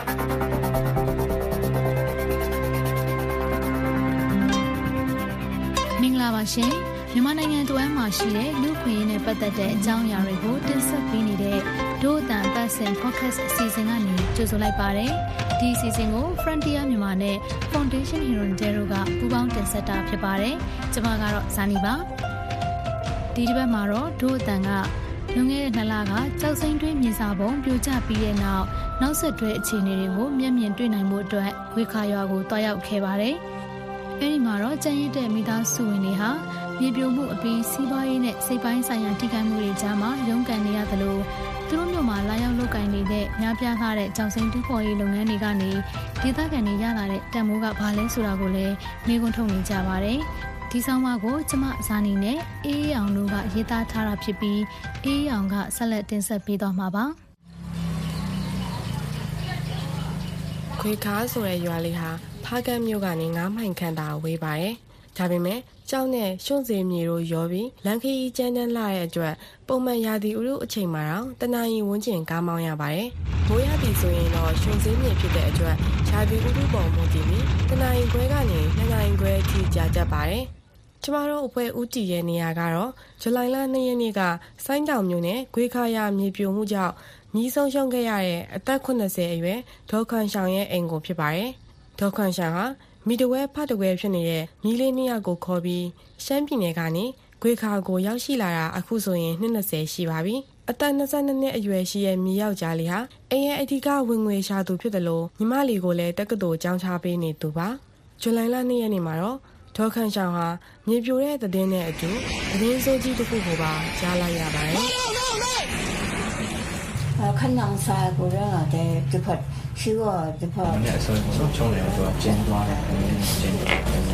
မင်္ဂလာပါရှင်မြန်မာနိုင်ငံတွင်းမှာရှိတဲ့လူခွင့်ရေးနဲ့ပတ်သက်တဲ့အကြောင်းအရာတွေကိုတင်ဆက်ပေးနေတဲ့ဒို့အတန်အပတ်စဉ် podcast အစီအစဉ်ကနေကြိုဆိုလိုက်ပါတယ်။ဒီအစီအစဉ်ကို Frontier မြန်မာနဲ့ Foundation Hirondero ကပူးပေါင်းတင်ဆက်တာဖြစ်ပါတယ်။ကျွန်မကတော့ဇာနီပါ။ဒီတစ်ပတ်မှာတော့ဒို့အတန်ကလွန်ခဲ့တဲ့2လကကြောက်စိမ့်တွင်းမြေစာပုံပြိုကျပြီးတဲ့နောက်ဆက်တွဲအခြေအနေတွေကိုမျက်မြင်တွေ့နိုင်မှုအတွက်ဝေခါရွာကိုတွားရောက်ခဲ့ပါတယ်။အဲဒီမှာတော့ကျန်းရစ်တဲ့မိသားစုဝင်တွေဟာမြေပြိုမှုအပြီးစီးပွားရေးနဲ့စိတ်ပိုင်းဆိုင်ရာထိခိုက်မှုတွေကြားမှာရုန်းကန်နေရသလိုသူတို့မျိုးမှာလာရောက်လုပ်ကိုင်နေတဲ့များပြားထားတဲ့ကြောင်စိမ့်တူးဖော်ရေးလုပ်ငန်းတွေကနေဒေသခံတွေရလာတဲ့တန်ဖိုးကဘာလဲဆိုတာကိုလည်းမေးခွန်းထုတ်နေကြပါတယ်။ဒီဆောင်မကိုကျမဇာနီနဲ့အေးအောင်တို့ကရေးသားထားတာဖြစ်ပြီးအေးအောင်ကဆက်လက်တင်ဆက်ပေးသွားမှာပါ။ခွေခါဆိုတဲ့ရွာလေးဟာဖားကန်းမြို့ကနေ9မိုင်ခန့်သာဝေးပါတယ်။ဒါပေမဲ့ကျောင်းနဲ့ရွှွန့်စေမြေတို့ရောပြီးလန်ခီကျန်းလာတဲ့အတွက်ပုံမှန်ရာသီဥတုအချိန်မှာတော့တနအီဝန်းကျင်ကားမောင်းရပါတယ်။မိုးရာသီဆိုရင်တော့ရွှွန့်စေမြေဖြစ်တဲ့အတွက်ရာသီဥတုပုံမူတည်ပြီးတနအီခွဲကနေ2နာရီခွဲအထိကြာတတ်ပါတယ်။ကျမတို့အဖွဲ့ဦးတည်ရဲ့နေရာကတော့ဇူလိုင်လ2ရက်နေ့ကဆိုင်းတောင်မြို့နယ်ဂွေခါရမြေပြိုမှုကြောင့်ညီဆုံးရှုံးခဲ့ရတဲ့အသက်80အရွယ်ဒေါ်ခွန်ဆောင်ရဲ့အိမ်ကိုဖြစ်ပါတယ်။ဒေါ်ခွန်ဆောင်ဟာမိတဝဲဖတ်တဝဲဖြစ်နေတဲ့မိလေး2ယောက်ကိုခေါ်ပြီးရှမ်းပြည်နယ်ကနေဂွေခါကိုရောက်ရှိလာတာအခုဆိုရင်20ရှိပါပြီ။အသက်22နှစ်အရွယ်ရှိတဲ့မိယောက်ျားလေးဟာအိမ်ရဲ့အဓိကဝင်ငွေရှာသူဖြစ်တယ်လို့ညီမလေးကိုလည်းတက္ကသိုလ်ကျောင်းချပေးနေသူပါ။ဇူလိုင်လ2ရက်နေ့မှာတော့ဒေါ်ခန့်ဆောင်ဟာမြေပြိုတဲ့သတင်းနဲ့အတူသတင်းစိုးကြီးတစ်ခုကိုပါကြားလိုက်ရပါတယ်။ခဏအောင်စားကိုရတဲ့ဒီဖတ်ရှိတော့ဒီဖတ်เนี่ยဆုံးချုံတယ်ဆိုတော့ကျင်းသွားတယ်ကျင်းသွားတယ်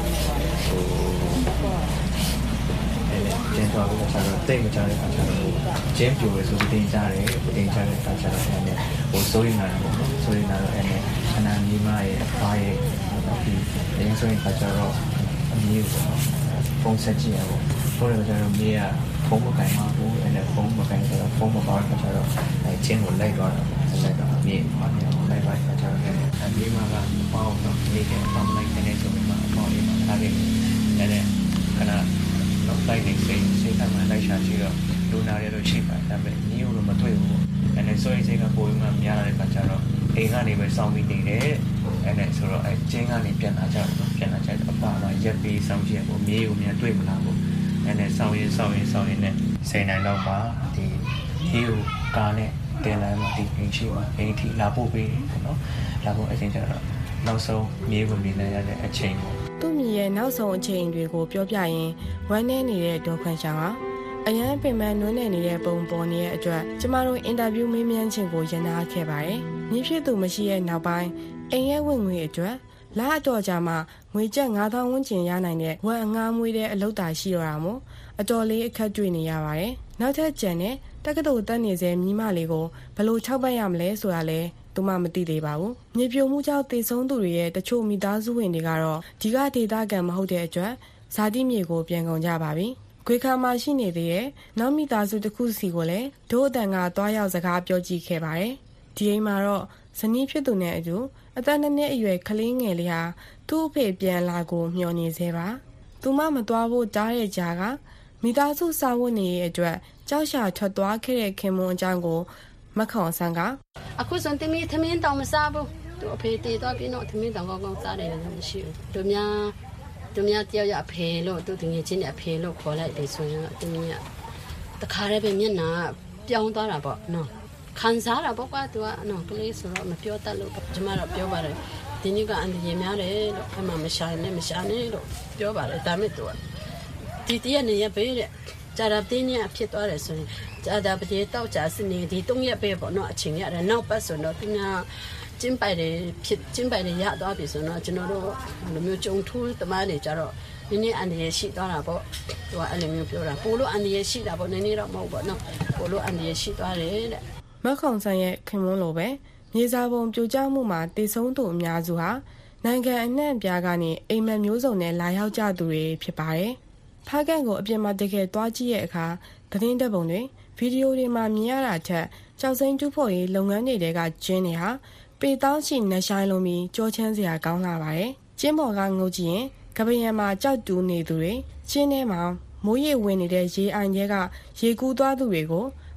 ကျင်းသွားပြီးတော့တိတ်မကြတဲ့အခါကျတော့ကျင်းပြိုရဆိုတင်ကြတယ်တင်ကြတဲ့အခါကျတော့အဲ့နဲ့ဟိုစိုးရိမ်လာတယ်ပေါ့နော်စိုးရိမ်လာတော့အဲ့နဲ့ခဏမိမရဲ့အဖွားရဲ့ဒီအရင်ဆိုရင်အခါကျတော့အမျိုးပုံစံကြည့်ရပေါ့ဆိုတော့ကျတော့မြေကဖုန်းမကင်မှာဘူးအဲ့နဲ့ဖုန်းမကင်ဆိုတော့ဖုန်းမပါတဲ့အခါကျတော့အဲ့ချင်းကိုလိုက်သွားတာလိုက်တော့မြေမှာလိုက်ပါအခါကျတော့အဲ့ဒီမှာကပေါင်းတော့နေတယ်ပေါင်းလိုက်တဲ့ဆိုမှအပေါ်လေးမှာထားခဲ့တယ်အဲ့ခဏတော့လိုက်နေစိတ်ကမှလိုက်ရှာကြည့်တော့လူနာတွေတော့ရှိပါတယ်ဒါပေမဲ့ညို့လို့မတွေ့ဘူးအဲ့နဲ့ဆိုရင်စိတ်ကပိုပြီးမှများလာတဲ့အခါကျတော့အိမ်ကနေပဲစောင်းပြီးနေတယ်အဲ့နဲ့ဆိုတော့အဲ့ကျင်းကနေပြန်လာကြတော့ပြန်လာကြတော့အပါတော့ရက်ပြီးစောင်းကြည့်ဖို့မြေကိုမြန်တွေ့မလားဘူးအဲ့နဲ့စောင်းရင်နဲ့စိတ်နိုင်တော့ပါဒီမြေကိုကားနဲ့တင်လာမှဒီအိမ်ရှိမှအိမ်ထိလာဖို့ပေးတယ်နော်လာဖို့အချိန်ကျတော့နောက်ဆုံးမြေကိုမြင်လိုက်ရတဲ့အချိန်ပေါ့သူ့မြေရဲ့နောက်ဆုံးအချိန်တွေကိုပြောပြရင်ဝမ်းနည်းနေတဲ့ဒေါ်ခွန်ဆောင်ဟာအရန်ပင်ပန်းနွမ်းနယ်နေတဲ့ပုံပေါ်နေတဲ့အတွက်ကျမတို့အင်တာဗျူးမေးမြန်းခြင်းကိုရနာခဲ့ပါတယ်။ညီဖြစ်သူမရှိတဲ့နောက်ပိုင်းအိမ်ရဲ့ဝင်ငွေအတွက်လအတော်ကြာမှငွေကျပ်9000ဝန်းကျင်ရနိုင်တဲ့ဝက်အငှားမွေးတဲ့အလုပ်တာရှိတော့တာမို့အတော်လေးအခက်တွေ့နေရပါတယ်။နောက်ထပ်ကျန်တဲ့တက္ကသိုလ်တက်နေစေမိမလေးကိုဘယ်လို၆ပတ်ရမလဲဆိုတာလဲသူမှမသိသေးပါဘူး။မြေပြိုမှုကြောင့်တည်ဆုံးသူတွေရဲ့တချို့မိသားစုဝင်တွေကတော့ဒီကဒေသခံမဟုတ်တဲ့အတွက်ဇာတိမြေကိုပြန်ကုန်ကြပါပြီ။ခွေခါမှာရှိနေသေးတဲ့နောက်မိသားစုတစ်ခုစီကိုလည်းဒို့အတန်ကတွားရောက်စကားပြောကြည့်ခဲ့ပါတယ်။ဒီအိမ်မှာတော့ဇနီးဖြစ်သူနဲ့အတူအသက်2နှစ်အရွယ်ကလေးငယ်လေးဟာသူ့အဖေပြန်လာကိုမျှော်နေသေးပါ။သူမမတွားဖို့တားတဲ့ကြားကမိသားစုစာဝတ်နေရဲ့အတွက်ကြောက်ရှာထွက်သွားခဲ့တဲ့ခင်မွန်အကြောင်းကိုမခေါင်ဆန်းကအခုစံတမီသမင်းတောင်မစားဘူးသူအဖေတည်သွားပြီးတော့သမင်းတောင်ကောင်းကောင်းစားတယ်လည်းမရှိဘူးတို့များတယောက်ရအဖေလို့သူတငယ်ချင်းနဲ့အဖေလို့ခေါ်လိုက်တယ်ဆိုရင်တမီးကတခါတည်းပဲမျက်နှာပြောင်းသွားတာပေါ့နော်ခံစားတာပေါ့ကွာသူကနော်ကလေးဆိုတော့မပြောတတ်လို့ကျမတော့ပြောပါတယ်ဒီနေ့ကအန်ဒီရများတယ်လို့အမှမရှာနဲ့လို့ပြောပါတယ်ဒါမဲ့သူကဒီတရက်နဲ့ရပေးတဲ့ဂျာဒပ်တင်းနဲ့ဖြစ်သွားတယ်ဆိုရင်ဂျာဒပ်ပြေတောက်ကြစနေဒီ3ရက်ပဲပေါ့နော်အချိန်ရတယ်နောက်ပတ်ဆိုတော့သူကကျင်းပိုင်တယ်ရသွားပြီဆိုတော့ကျွန်တော်တို့လိုမျိုးကြုံထူးတမားတွေကြတော့နည်းနည်းအန်ဒီရရှိသွားတာပေါ့သူကအဲ့လိုမျိုးပြောတာပိုလို့အန်ဒီရရှိတာပေါ့နည်းနည်းတော့မဟုတ်ပေါ့နော်ပိုလို့အန်ဒီရရှိသွားတယ်တဲ့မခေါင်ဆန်းရဲ့ခင်မွန်းလိုပဲမြေစာပုံပြိုကျမှုမှာတည်ဆုံးသူအများစုဟာနိုင်ငံအနှံ့အပြားကနေအိမ်မက်မျိုးစုံနဲ့လာရောက်ကြသူတွေဖြစ်ပါတယ်။ဖားကန်ကိုအပြင်မှာတကယ်သွားကြည့်ရဲ့အခါသတင်းတပ်ပုံတွေဗီဒီယိုတွေမှာမြင်ရတာထက်ကြောက်စိမ့်တူးဖို့ရေးလုပ်ငန်းတွေကကျင်းတွေဟာပေတောင်းရှိနှဆိုင်လုံးပြီးကြောချမ်းစရာကောင်းလာပါတယ်။ကျင်းပေါ်ကငုတ်ကြည့်ရင်ကပယံမှာကြောက်တူးနေသူတွေကျင်းထဲမှာမိုးရေဝင်နေတဲ့ရေအိုင်ရဲကရေကူးသွားသူတွေကို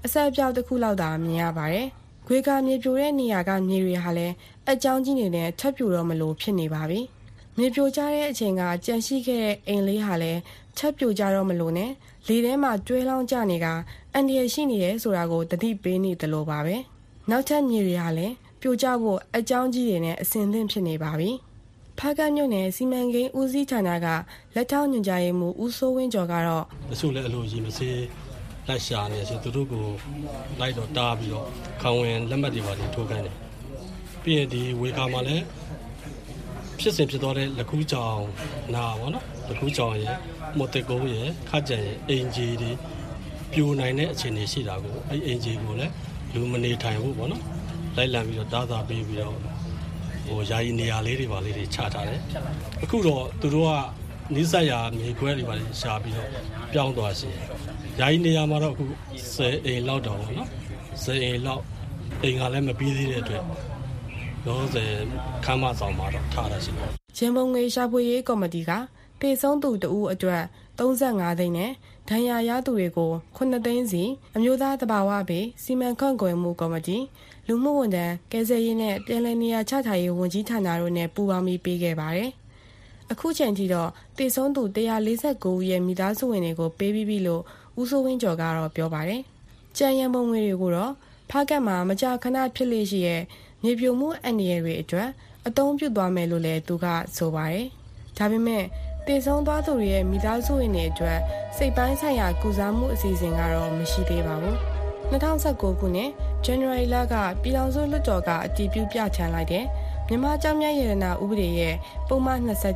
အဆက်အပြောက်တစ်ခုလောက်သာမြင်ရပါတယ်။ခွေကာမြေပြိုတဲ့နေရာကမြေတွေဟာလည်းအကြောင်းကြီးနေတဲ့ထပ်ပြိုတော့မလို့ဖြစ်နေပါပြီ။မြေပြိုကျတဲ့အချိန်ကကြန့်ရှိခဲ့တဲ့အိမ်လေးဟာလည်းထပ်ပြိုကြတော့မလို့နဲ့လေထဲမှာကျွဲလောင်းကြနေကအန်ဒီရရှိနေတယ်ဆိုတာကိုတတိပေးနေတယ်လို့ပါပဲ။နောက်ထပ်မြေတွေဟာလည်းပြိုကျဖို့အကြောင်းကြီးတွေနဲ့အဆင်သင့်ဖြစ်နေပါပြီ။ဖားကတ်မြို့နယ်စီမံကိန်းဦးစီးဌာနကလက်ထောက်ညွှန်ကြားရေးမှူးဦးစိုးဝင်းကျော်ကတော့တချို့လည်းအလိုကြီးမစေးလိုက်ရှာနေဆိုသူတို့ကိုလိုက်တော့တားပြီးတော့ခေါင်ဝင်လက်မှတ်တွေပါထိုးခိုင်းတယ်ပြီးရင်ဒီဝေကာမှာလည်းဖြစ်စဉ်ဖြစ်သွားတဲ့လက်ကူးကြောင်နာပေါ့နော်လက်ကူးကြောင်ရဲ့မော်တက်ကုန်းရဲ့ခါကြံရဲ့အင်ဂျီတွေပြိုနိုင်တဲ့အခြေအနေရှိတာကိုအဲ့အင်ဂျီကိုလည်းလူမနေထိုင်ဘူးပေါ့နော်လိုက်လံပြီးတော့တားတာပေးပြီးတော့ယာယီနေရာလေးတွေပါလေးတွေချထားတယ်အခုတော့သူတို့ကနီးစပ်ရာမြေခွဲတွေပါရှာပြီးတော့ပြောင်းသွားစီယာယီနေရာမှာတော့အခု10အိမ်လောက်တော့ပေါ့နော်10အိမ်လောက်အိမ်ကလည်းမပြီးသေးတဲ့အတွက်တော့ခမ်းမဆောင်မှာတော့ထားရရှိတယ်ရန်ပုံငွေရှာဖွေရေးကော်မတီကတေဆုံးသူတဦးအတွက်35သိန်းနဲ့ဒဏ်ရာရသူတွေကို9သိန်းစီအမျိုးသားတဘာဝဘေးစီမံခန့်ခွဲမှုကော်မတီလူမှုဝန်ထမ်းကယ်ဆယ်ရေးနဲ့ပြည်내နေရာချထားရေးဝန်ကြီးဌာနတို့နဲ့ပူးပေါင်းပြီးပေးခဲ့ပါတယ်။အခုချိန်ထိတော့တေဆုံးသူ149ဦးရဲ့မိသားစုဝင်တွေကိုပေးပြီးပြီလို့ဦးစိုးဝင်းကျော်ကတော့ပြောပါတယ်။ကြံရန်ပုံငွေတွေကိုတော့ဖားကတ်မှာမကြာခဏဖြစ်လေရှိရဲ့မြေပြိုမှုအန္တရာယ်တွေအတွက်အသုံးပြုသွားမယ်လို့လည်းသူကဆိုပါတယ်။ဒါပေမဲ့တေဆုံးသွားသူတွေရဲ့မိသားစုဝင်တွေအတွက်စိတ်ပိုင်းဆိုင်ရာကုစားမှုအစီအစဉ်ကတော့မရှိသေးပါဘူး။2019ခုနှစ်ဇန်နဝါရီလကပြည်ထောင်စုလွှတ်တော်ကအတည်ပြုပြဋ္ဌာန်းလိုက်တဲ့မြန်မာကျောင်းမြတ်ရတနာဥပဒေရဲ့ပုံမှန်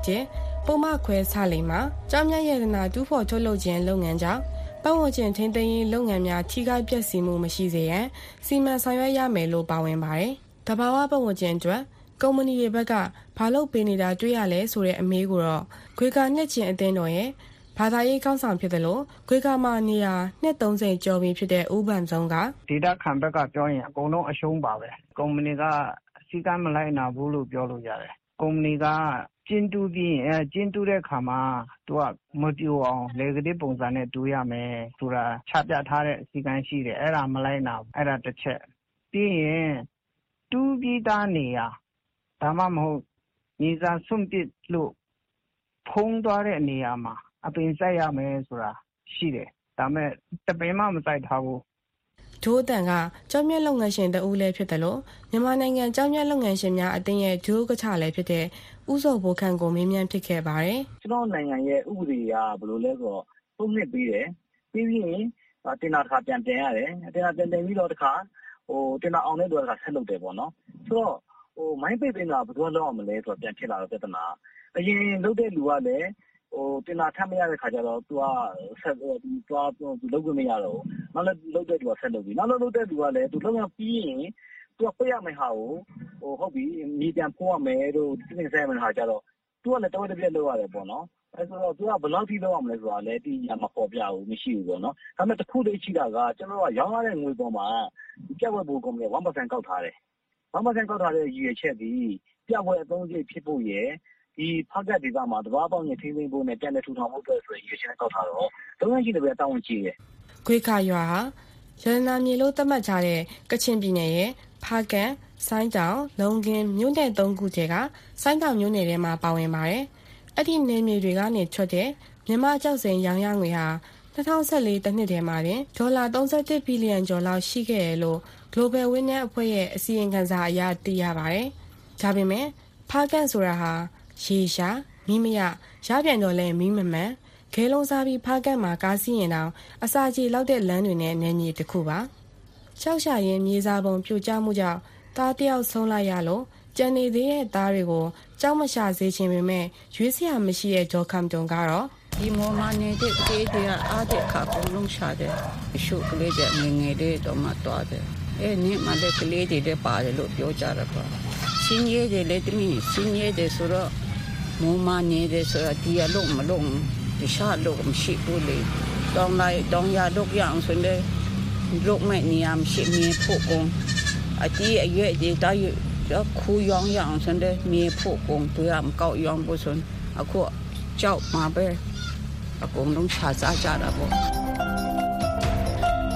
27ပုံမှန်ခွဲစလိမ်မှာကျောင်းမြတ်ရတနာတူးဖော်ထုတ်လုပ်ခြင်းလုပ်ငန်းကြောင့်ပတ်ဝန်းကျင်ထိန်းသိမ်းရေးလုပ်ငန်းများထိခိုက်ပျက်စီးမှုမရှိစေရန်စီမံဆောင်ရွက်ရမယ်လို့ပါဝင်ပါတယ်။တဘာဝပတ်ဝန်းကျင်အတွက်ကုမ္ပဏီတွေဘက်ကဘာလို့ပေးနေတာတွေ့ရလဲဆိုတဲ့အမေးကိုတော့ခွေကာနှစ်ချင်းအသင်းတော်ရဲ့ဘာသာရေးကောင်းဆောင်ဖြစ်တယ်လို့ခွေကာမှာနေရာ230ကျော်ပြီဖြစ်တဲ့ဦးဗန်ဆုံးကဒေတာခံဘက်ကပြောရင်အကုန်လုံးအရှုံးပါပဲကုမ္ပဏီကစီကံမလိုက်နာဘူးလို့ပြောလို့ရတယ်ကုမ္ပဏီကကျင်းတူးပြီးကျင်းတူးတဲ့ခါမှာသူကမပြိုအောင်လေကလေးပုံစံနဲ့တူးရမယ်ဆိုတာချပြထားတဲ့စီကံရှိတယ်အဲ့ဒါမလိုက်နာအဲ့ဒါတစ်ချက်ပြီးရင်တူးပြီးသားနေရဒါမှမဟုတ်ညီစာဆွန့်ပစ်လို့ဖုံးသွားတဲ့နေရာမှာအပင်စိုက်ရမယ်ဆိုတာရှိတယ်ဒါမဲ့တပင်မှမစိုက်ထားဘူးဒိုးတန်ကကျောင်းမြတ်လုပ်ငန်းရှင်တဦးလည်းဖြစ်တယ်လို့မြန်မာနိုင်ငံကျောင်းမြတ်လုပ်ငန်းရှင်များအသင်းရဲ့ဒိုးကချလည်းဖြစ်တဲ့ဦးစောဘိုခန့်ကိုမေးမြန်းဖြစ်ခဲ့ပါတယ်ကျွန်တော်နိုင်ငံရဲ့ဥပဒေကဘယ်လိုလဲဆိုတော့ပုံနှစ်ပေးတယ်ပြီးရင်တင်တာတစ်ခါပြန်တင်ရတယ်တင်တာပြန်တင်ပြီးတော့တစ်ခါတင်တာအောင်တဲ့သူကဆက်လုပ်တယ်ပေါ့နော်ဆိုတော့မိုင်းပိတ်ပင်တာဘယ်သူကလောက်အောင်မလဲဆိုတော့ပြန်ဖြစ်လာတော့ပြဿနာအရင်လုပ်တဲ့လူကလည်းတင်တာထပ်မရတဲ့ခါကျတော့သူကဆက်သူလုပ်ခွင့်မရတော့ဘူးနောက်လည်းလုပ်တဲ့သူကဆက်လုပ်ပြီးနောက်လုပ်တဲ့သူကလည်းသူလုပ်ရပြီးရင်သူကပြရမယ့်ဟာကိုဟုတ်ပြီမြေပြန်ဖိုးရမယ်တို့ပြင်ဆင်ရမယ့်ဟာကျတော့သူကလည်းတော်တော်ပြည့်လုပ်ရတယ်ပေါ့နော်အဲဆိုတော့သူကဘယ်လောက်ထိလုပ်ရမလဲဆိုတာလည်းဒီညမှာပေါ်ပြဘူးမရှိဘူးပေါ့နော်ဒါပေမဲ့တစ်ခုတည်းရှိတာကကျွန်တော်ကရောင်းရတဲ့ငွေပေါ်မှာပြက်ဝက်ဘိုးကုမ္ပဏီ 1% ကောက်ထားတယ်1% ကောက်ထားတဲ့ရည်ရွယ်ချက်သည်ပြက်ဝက်အသုံးစရိတ်ဖြစ်ဖို့ရယ်ဒီဖားကတ်ဒေသမှာတဘာပေါင်းနဲ့ထိန်းသိမ်းဖို့နဲ့ပြန်လည်ထူထောင်ဖို့အတွက်ဆိုရည်ရွယ်ချက်နဲ့ကောက်ထားတော့သုံးရရှိတယ်ပဲတောင်းဝန်ကြီးတယ်ခွေခါရွာဟာရတနာမြေလို့သတ်မှတ်ထားတဲ့ကချင်ပြည်နယ်ရဲ့ဖားကတ်ဆိုင်းတောင်လုံကင်းမြို့နယ်3ခုထဲကဆိုင်းတောင်မြို့နယ်ထဲမှာပါဝင်ပါတယ်အဲ့ဒီနယ်မြေတွေကနေထွက်တဲ့မြန်မာကျောက်စိမ်းရောင်းရငွေဟာ2014တနှစ်ထဲမှာတင်ဒေါ်လာ31ဘီလီယံကျော်လောက်ရှိခဲ့တယ်လို့ Global Witness အဖွဲ့ရဲ့အစီရင်ခံစာအရသိရပါတယ်ဒါပေမဲ့ဖားကတ်ဆိုတာဟာရေရှာမီးမရရပြန်တော့လဲမီးမမှန်ခဲလုံးစားပြီးဖားကတ်မှာကားစီးရင်တောင်အစာကြေလောက်တဲ့လမ်းတွေနဲ့နယ်မြေတစ်ခုပါရှောက်ရှာရင်မြေစာပုံပြိုကျမှုကြောင့်သားတယောက်ဆုံးလိုက်ရလို့ကျန်နေသေးတဲ့သားတွေကိုကြောက်မရှာစေချင်ပေမဲ့ရွေးစရာမရှိတဲ့ဂျော်ခမ်တုံကတော့ဒီမော်မနေတဲ့ကေးတွေကအားတဲ့ခါပုံလုံးရှာတယ်ရှုပ်ကလေးတဲ့ငငယ်လေးတော့မှတွားတယ်နင်းမတဲ့ကလေးတွေလည်းပါတယ်လို့ပြောကြတာပါစင်းရဲတယ်လေတမီးစင်းရဲတယ်ဆိုတော့မော်မနေတဲ့ဆိုတော့ဒီအလုံးမလုံးဒီရှာလို့မရှိဘူးလေတောင်းလိုက်တောင်းရတော့ရအောင်ဆိုတဲ့လုတ်မဲ့နေရာမရှိမြေဖို့ကုန်အတီးအရွက်တွေတားရခူရောင်းရအောင်ဆိုတဲ့မြေဖို့ကုန်သူရမကောက်ရောင်းဖို့ဆိုအခုကြောက်မှာပဲအကုန်လုံးခြာစားကြတာပေါ့က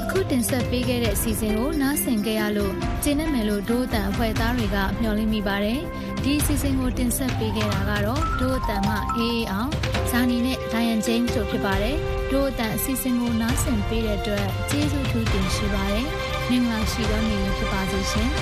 ခုတင်ဆက်ပေးခဲ့တဲ့အစီအစဉ်ကိုနားဆင်ကြရလို့ကျင်းနေမယ်လို့ဒို့အတန်အဖွဲ့သားတွေကမျှော်လင့်မိပါတယ်ဒီအစီအစဉ်ကိုတင်ဆက်ပေးခဲ့တာကတော့ဒို့အတန်မှအေးအောင်ဇာနီနဲ့ဒိုင်ယန်ဂျိမ်းတို့ဖြစ်ပါတယ်ဒို့အတန်အစီအစဉ်ကိုနားဆင်ပေးတဲ့အတွက်ကျေးဇူးထူးတင်ရှိပါတယ်မင်္ဂလာရှိသောနေ့ဖြစ်ပါစေရှင်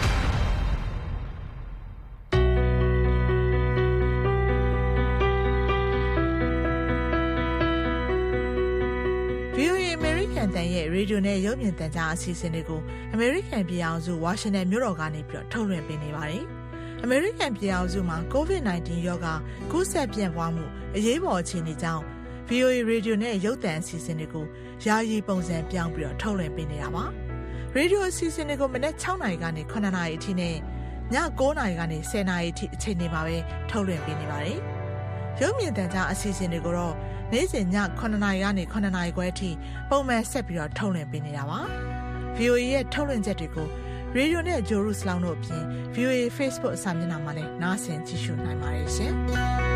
ရဲ့ရေဒီယိုနဲ့ရုပ်မြင်သံကြားအစီအစဉ်တွေကိုအမေရိကန်ပြည်အောင်စုဝါရှင်တန်မြို့တော်ကနေပြီးတော့ထုတ်လွှင့်ပေးနေပါတယ်။အမေရိကန်ပြည်အောင်စုမှာ COVID-19 ရောဂါကူးစက်ပြန့်ပွားမှုအရေးပေါ်အခြေအနေကြောင့် VOA ရေဒီယိုနဲ့ရုပ်သံအစီအစဉ်တွေကိုယာယီပုံစံပြောင်းပြီးတော့ထုတ်လွှင့်ပေးနေတာပါ။ရေဒီယိုအစီအစဉ်တွေကိုမနက်6နာရီကနေ9နာရီအထိနဲ့ည9နာရီကနေ10နာရီအထိအချိန်တွေမှာပဲထုတ်လွှင့်ပေးနေပါတယ်။ရုပ်မြင်သံကြားအစီအစဉ်တွေကိုတော့နေ့စဉ်ည9နာရီကနေ9နာရီခွဲအထိပုံမှန်ဆက်ပြီးတော့ထုတ်လွှင့်ပေးနေတာပါ။ VOA ရဲ့ထုတ်လွှင့်ချက်တွေကိုရေဒီယိုနဲ့ဂျိုရုစလောင်းတို့အပြင် VOA Facebook စာမျက်နှာမှာလည်းနားဆင်ကြည့်ရှုနိုင်ပါတယ်ရှင်။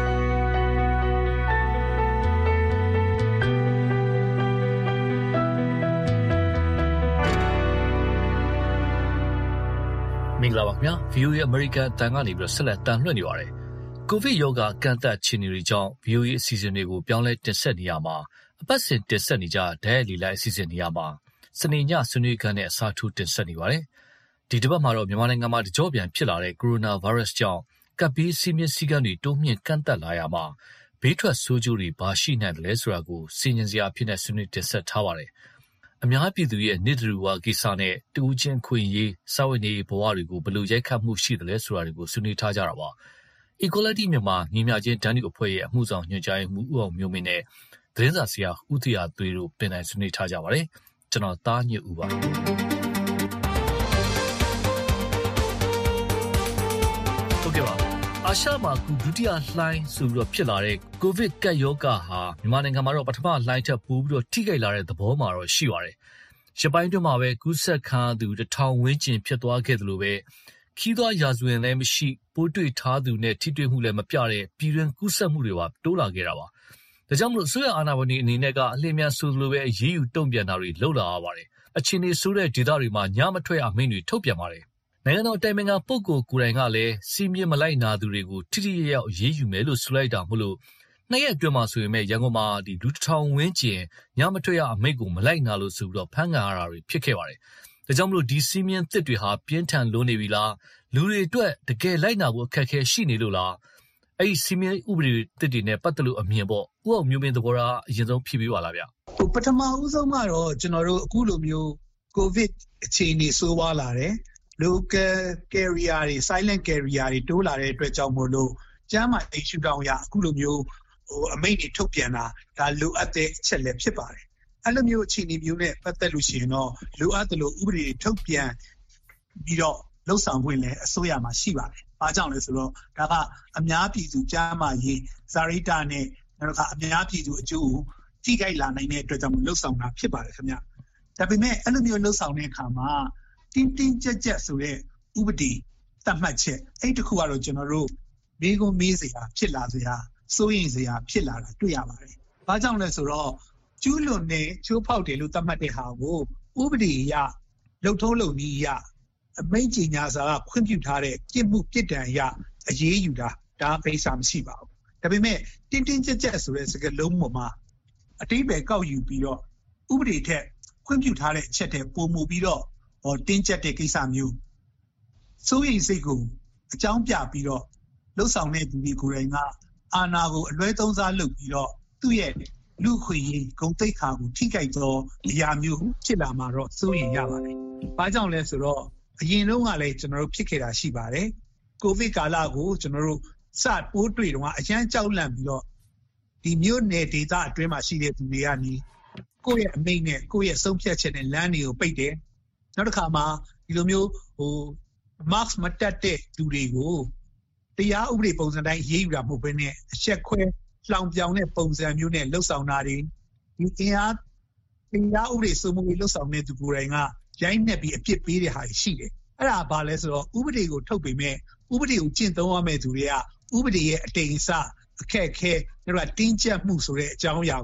မင်္ဂလာပါခင်ဗျာ VOA American တန်ကနေပြီးတော့ဆက်လက်တန်လွှင့်နေပါတယ်။ကိုဗစ်ရောဂါကန့်သတ်ခြင်းတွေကြောင့် VOA အစီအစဉ်တွေကိုပြောင်းလဲတင်ဆက်နေရမှာအပတ်စဉ်တင်ဆက်နေကြဒဲလီလိုက်အစီအစဉ်နေရမှာစနေညဆွေးနွေးခန်းနဲ့အစားထိုးတင်ဆက်နေပါတယ်။ဒီတစ်ပတ်မှာတော့မြန်မာနိုင်ငံမှာတကြောပြန်ဖြစ်လာတဲ့ကိုရိုနာဗိုင်းရပ်စ်ကြောင့်ကပ်ဘေးစည်းမျဉ်းစည်းကမ်းတွေတိုးမြင့်ကန့်သတ်လာရမှာဘေးထွက်ဆိုးကျိုးတွေဘာရှိနိုင်တယ်လဲဆိုတာကိုစီရင်စရာဖြစ်တဲ့ဆွေးနွေးတင်ဆက်ထားပါတယ်။အများပြည်သူရဲ့နိဒရူဝါကိစ္စနဲ့တူးချင်းခွင့်ရေးစာဝတ်နေဘဝတွေကိုဘယ်လိုရိုက်ခတ်မှုရှိတယ်လဲဆိုတာတွေကိုဆွေးနွေးထားကြတာပါ။ Equality မြန်မာညီမျှခြင်းတန်းတူအဖွဲ့ရဲ့အမှုဆောင်ညွှန်ကြားရေးမှူးဦးအောင်မျိုးမင်းနဲ့သတင်းစာဆရာဦးသီယာသွေးတို့ပြင်နိုင်ဆွေးနွေးထားကြပါတယ်။ကျွန်တော်သားညွတ်ဦးပါ။ဟုတ်ကဲ့ပါ။အာရှမှာဒုတိယလှိုင်းဆိုပြီးတော့ဖြစ်လာတဲ့ကိုဗစ်ကပ်ရောဂါဟာမြန်မာနိုင်ငံမှာတော့ပထမလှိုင်းထက်ပိုပြီးတော့ထိခိုက်လာတဲ့သဘောမှာတော့ရှိပါတယ်။ရပိုင်းတွင်းမှာပဲကူးစက်ခံသူ1000ဝန်းကျင်ဖြစ်သွားခဲ့တယ်လို့ပဲခီးသွွားရာဇဝင်လည်းမရှိပိုးတွေ့ထားသူနဲ့ထိတွေ့မှုလည်းမပြတဲ့ပြည်တွင်းကူးစက်မှုတွေပါတိုးလာခဲ့တာပါ။ဒါကြောင့်မို့အစိုးရအာဏာပိုင်တွေအနေနဲ့ကအလျင်မြန်ဆိုလိုပဲအရေးယူတုံ့ပြန်တာတွေလုပ်လာရပါတယ်။အခြေအနေဆိုးတဲ့ဒေသတွေမှာညမထွက်အမိန့်တွေထုတ်ပြန်ပါတယ်။နိုင်ငံတော်တိုင်ပင်ခံပုဂ္ဂိုလ်ကိုယ်တိုင်ကလည်းစီးမြင့်မလိုက်နာသူတွေကိုထိထိရောက်ရောက်အရေးယူမယ်လို့ဆိုလိုက်တာမို့လို့နှစ်ရက်အတွင်းမှာဆိုရင်ရန်ကုန်မှာလူ1000ဝန်းကျင်ညမထွက်ရအမိန့်ကိုမလိုက်နာလို့ဆိုပြီးတော့ဖမ်းခံရတာတွေဖြစ်ခဲ့ပါတယ်။ဒါကြောင့်မို့ဒီစီးမြင့်သစ်တွေဟာပြင်းထန်လွန်းနေပြီလားလူတွေအတွက်တကယ်လိုက်နာဖို့အခက်အခဲရှိနေလို့လားအဲ့ဒီစီမင်းဥပဒေသစ်တွေနဲ့ပတ်သက်လို့အမြင်ပေါ့ဥအောင်မျိုးမင်းသဘောထားအရင်ဆုံးဖြေပေးပါလားဗျ။ပထမဦးဆုံးကတော့ကျွန်တော်တို့အခုလိုမျိုးကိုဗစ်အခြေအနေဆိုးဝါးလာတယ် local carrier တွေ silent carrier တွေတိုးလာတဲ့အတွက်ကြောင့်မို့လို့ကျန်းမာရေးရှုထောင့်အရအခုလိုမျိုးအမိန့်တွေထုတ်ပြန်တာဒါလိုအပ်တဲ့အချက်လည်းဖြစ်ပါတယ်။အဲ့လိုမျိုးအခြေအနေမျိုးနဲ့ပတ်သက်လို့ရှိရင်တော့လိုအပ်တယ်လို့ဥပဒေထုတ်ပြန်ပြီးတော့လှုပ်ဆောင်ခွင့်လည်းအစိုးရမှာရှိပါတယ်။ဘာကြောင့်လဲဆိုတော့ဒါကအများပြည်သူကျန်းမာရေးဇာရိတာနဲ့နောက်တစ်ခါအများပြည်သူအကျိုးကိုထိခိုက်လာနိုင်တဲ့အတွက်ကြောင့်လှုပ်ဆောင်တာဖြစ်ပါတယ်ခင်ဗျ။ဒါပေမဲ့အဲ့လိုမျိုးလှုပ်ဆောင်တဲ့အခါမှာတင်းကြပ်ဆိုတဲ့ဥပဒေသတ်မှတ်ချက်အဲ့တခုကတော့ကျွန်တော်တို့မိကုန်းမေးစရာဖြစ်လာစရာစိုးရိမ်စရာဖြစ်လာတာတွေ့ရပါတယ်။ဘာကြောင့်လဲဆိုတော့ကျူးလွန်တဲ့ချိုးဖောက်တယ်လို့သတ်မှတ်တဲ့ဟာကိုဥပဒေအရလှုပ်ထုံးလုပ်နည်းအရအမိန့်ကြီးညာစာကခွင့်ပြုထားတဲ့ပြစ်မှုပြစ်ဒဏ်အရအရေးယူတာဒါပိစာမရှိပါဘူး။ဒါပေမဲ့တင်းကြပ်ဆိုတဲ့စကားလုံးပေါ်မှာအတိပ္ပယ်ကောက်ယူပြီးတော့ဥပဒေထက်ခွင့်ပြုထားတဲ့အချက်တွေပုံမူပြီးတော့တင်းကျပ်တဲ့ကိစ္စမျိုးစိုးရိမ်စိတ်ကိုအကြောင်းပြပြီးတော့လှုပ်ဆောင်တဲ့သူတွေကိုယ်တိုင်ကအာဏာကိုအလွဲသုံးစားလုပ်ပြီးတော့သူ့ရဲ့လူခွေရေးဂုဏ်သိက္ခာကိုထိခိုက်သောအရာမျိုးဖြစ်လာမှာတော့စိုးရိမ်ရပါတယ်။ဘာကြောင့်လဲဆိုတော့အရင်တုန်းကလည်းကျွန်တော်တို့ဖြစ်ခဲ့တာရှိပါတယ်။ကိုဗစ်ကာလကိုကျွန်တော်တို့စပိုးတွေ့တော့အရန်ကြောက်လန့်ပြီးတော့ဒီမြို့နယ်ဒေသအတွင်းမှာရှိတဲ့သူတွေကနေကိုယ့်ရဲ့အမိန့်နဲ့ကိုယ့်ရဲ့ဆုံးဖြတ်ချက်နဲ့လမ်းတွေကိုပိတ်တယ်။နောက်တစ်ခါမှာဒီလိုမျိုးmask မတက်တဲ့သူတွေကိုတရားဥပဒေပုံစံတိုင်းရေးယူတာမဟုတ်ဘဲနဲ့အချက်ခွဲလောင်ပြောင်တဲ့ပုံစံမျိုးနဲ့လှုပ်ဆောင်တာတွေဒီတရားဥပဒေစိုးမိုးရေးလှုပ်ဆောင်တဲ့သူကိုယ်တိုင်ကရိုင်းနှက်ပြီးအပြစ်ပေးတဲ့ဟာရှိတယ်။အဲ့ဒါဘာလဲဆိုတော့ဥပဒေကိုထုတ်ပေမဲ့ဥပဒေကိုကျင့်သုံးရမယ့်သူတွေကဥပဒေရဲ့အတိမ်အစအခက်အခဲတို့ကတင်းကျပ်မှုဆိုတဲ့အကြောင်းအရာကို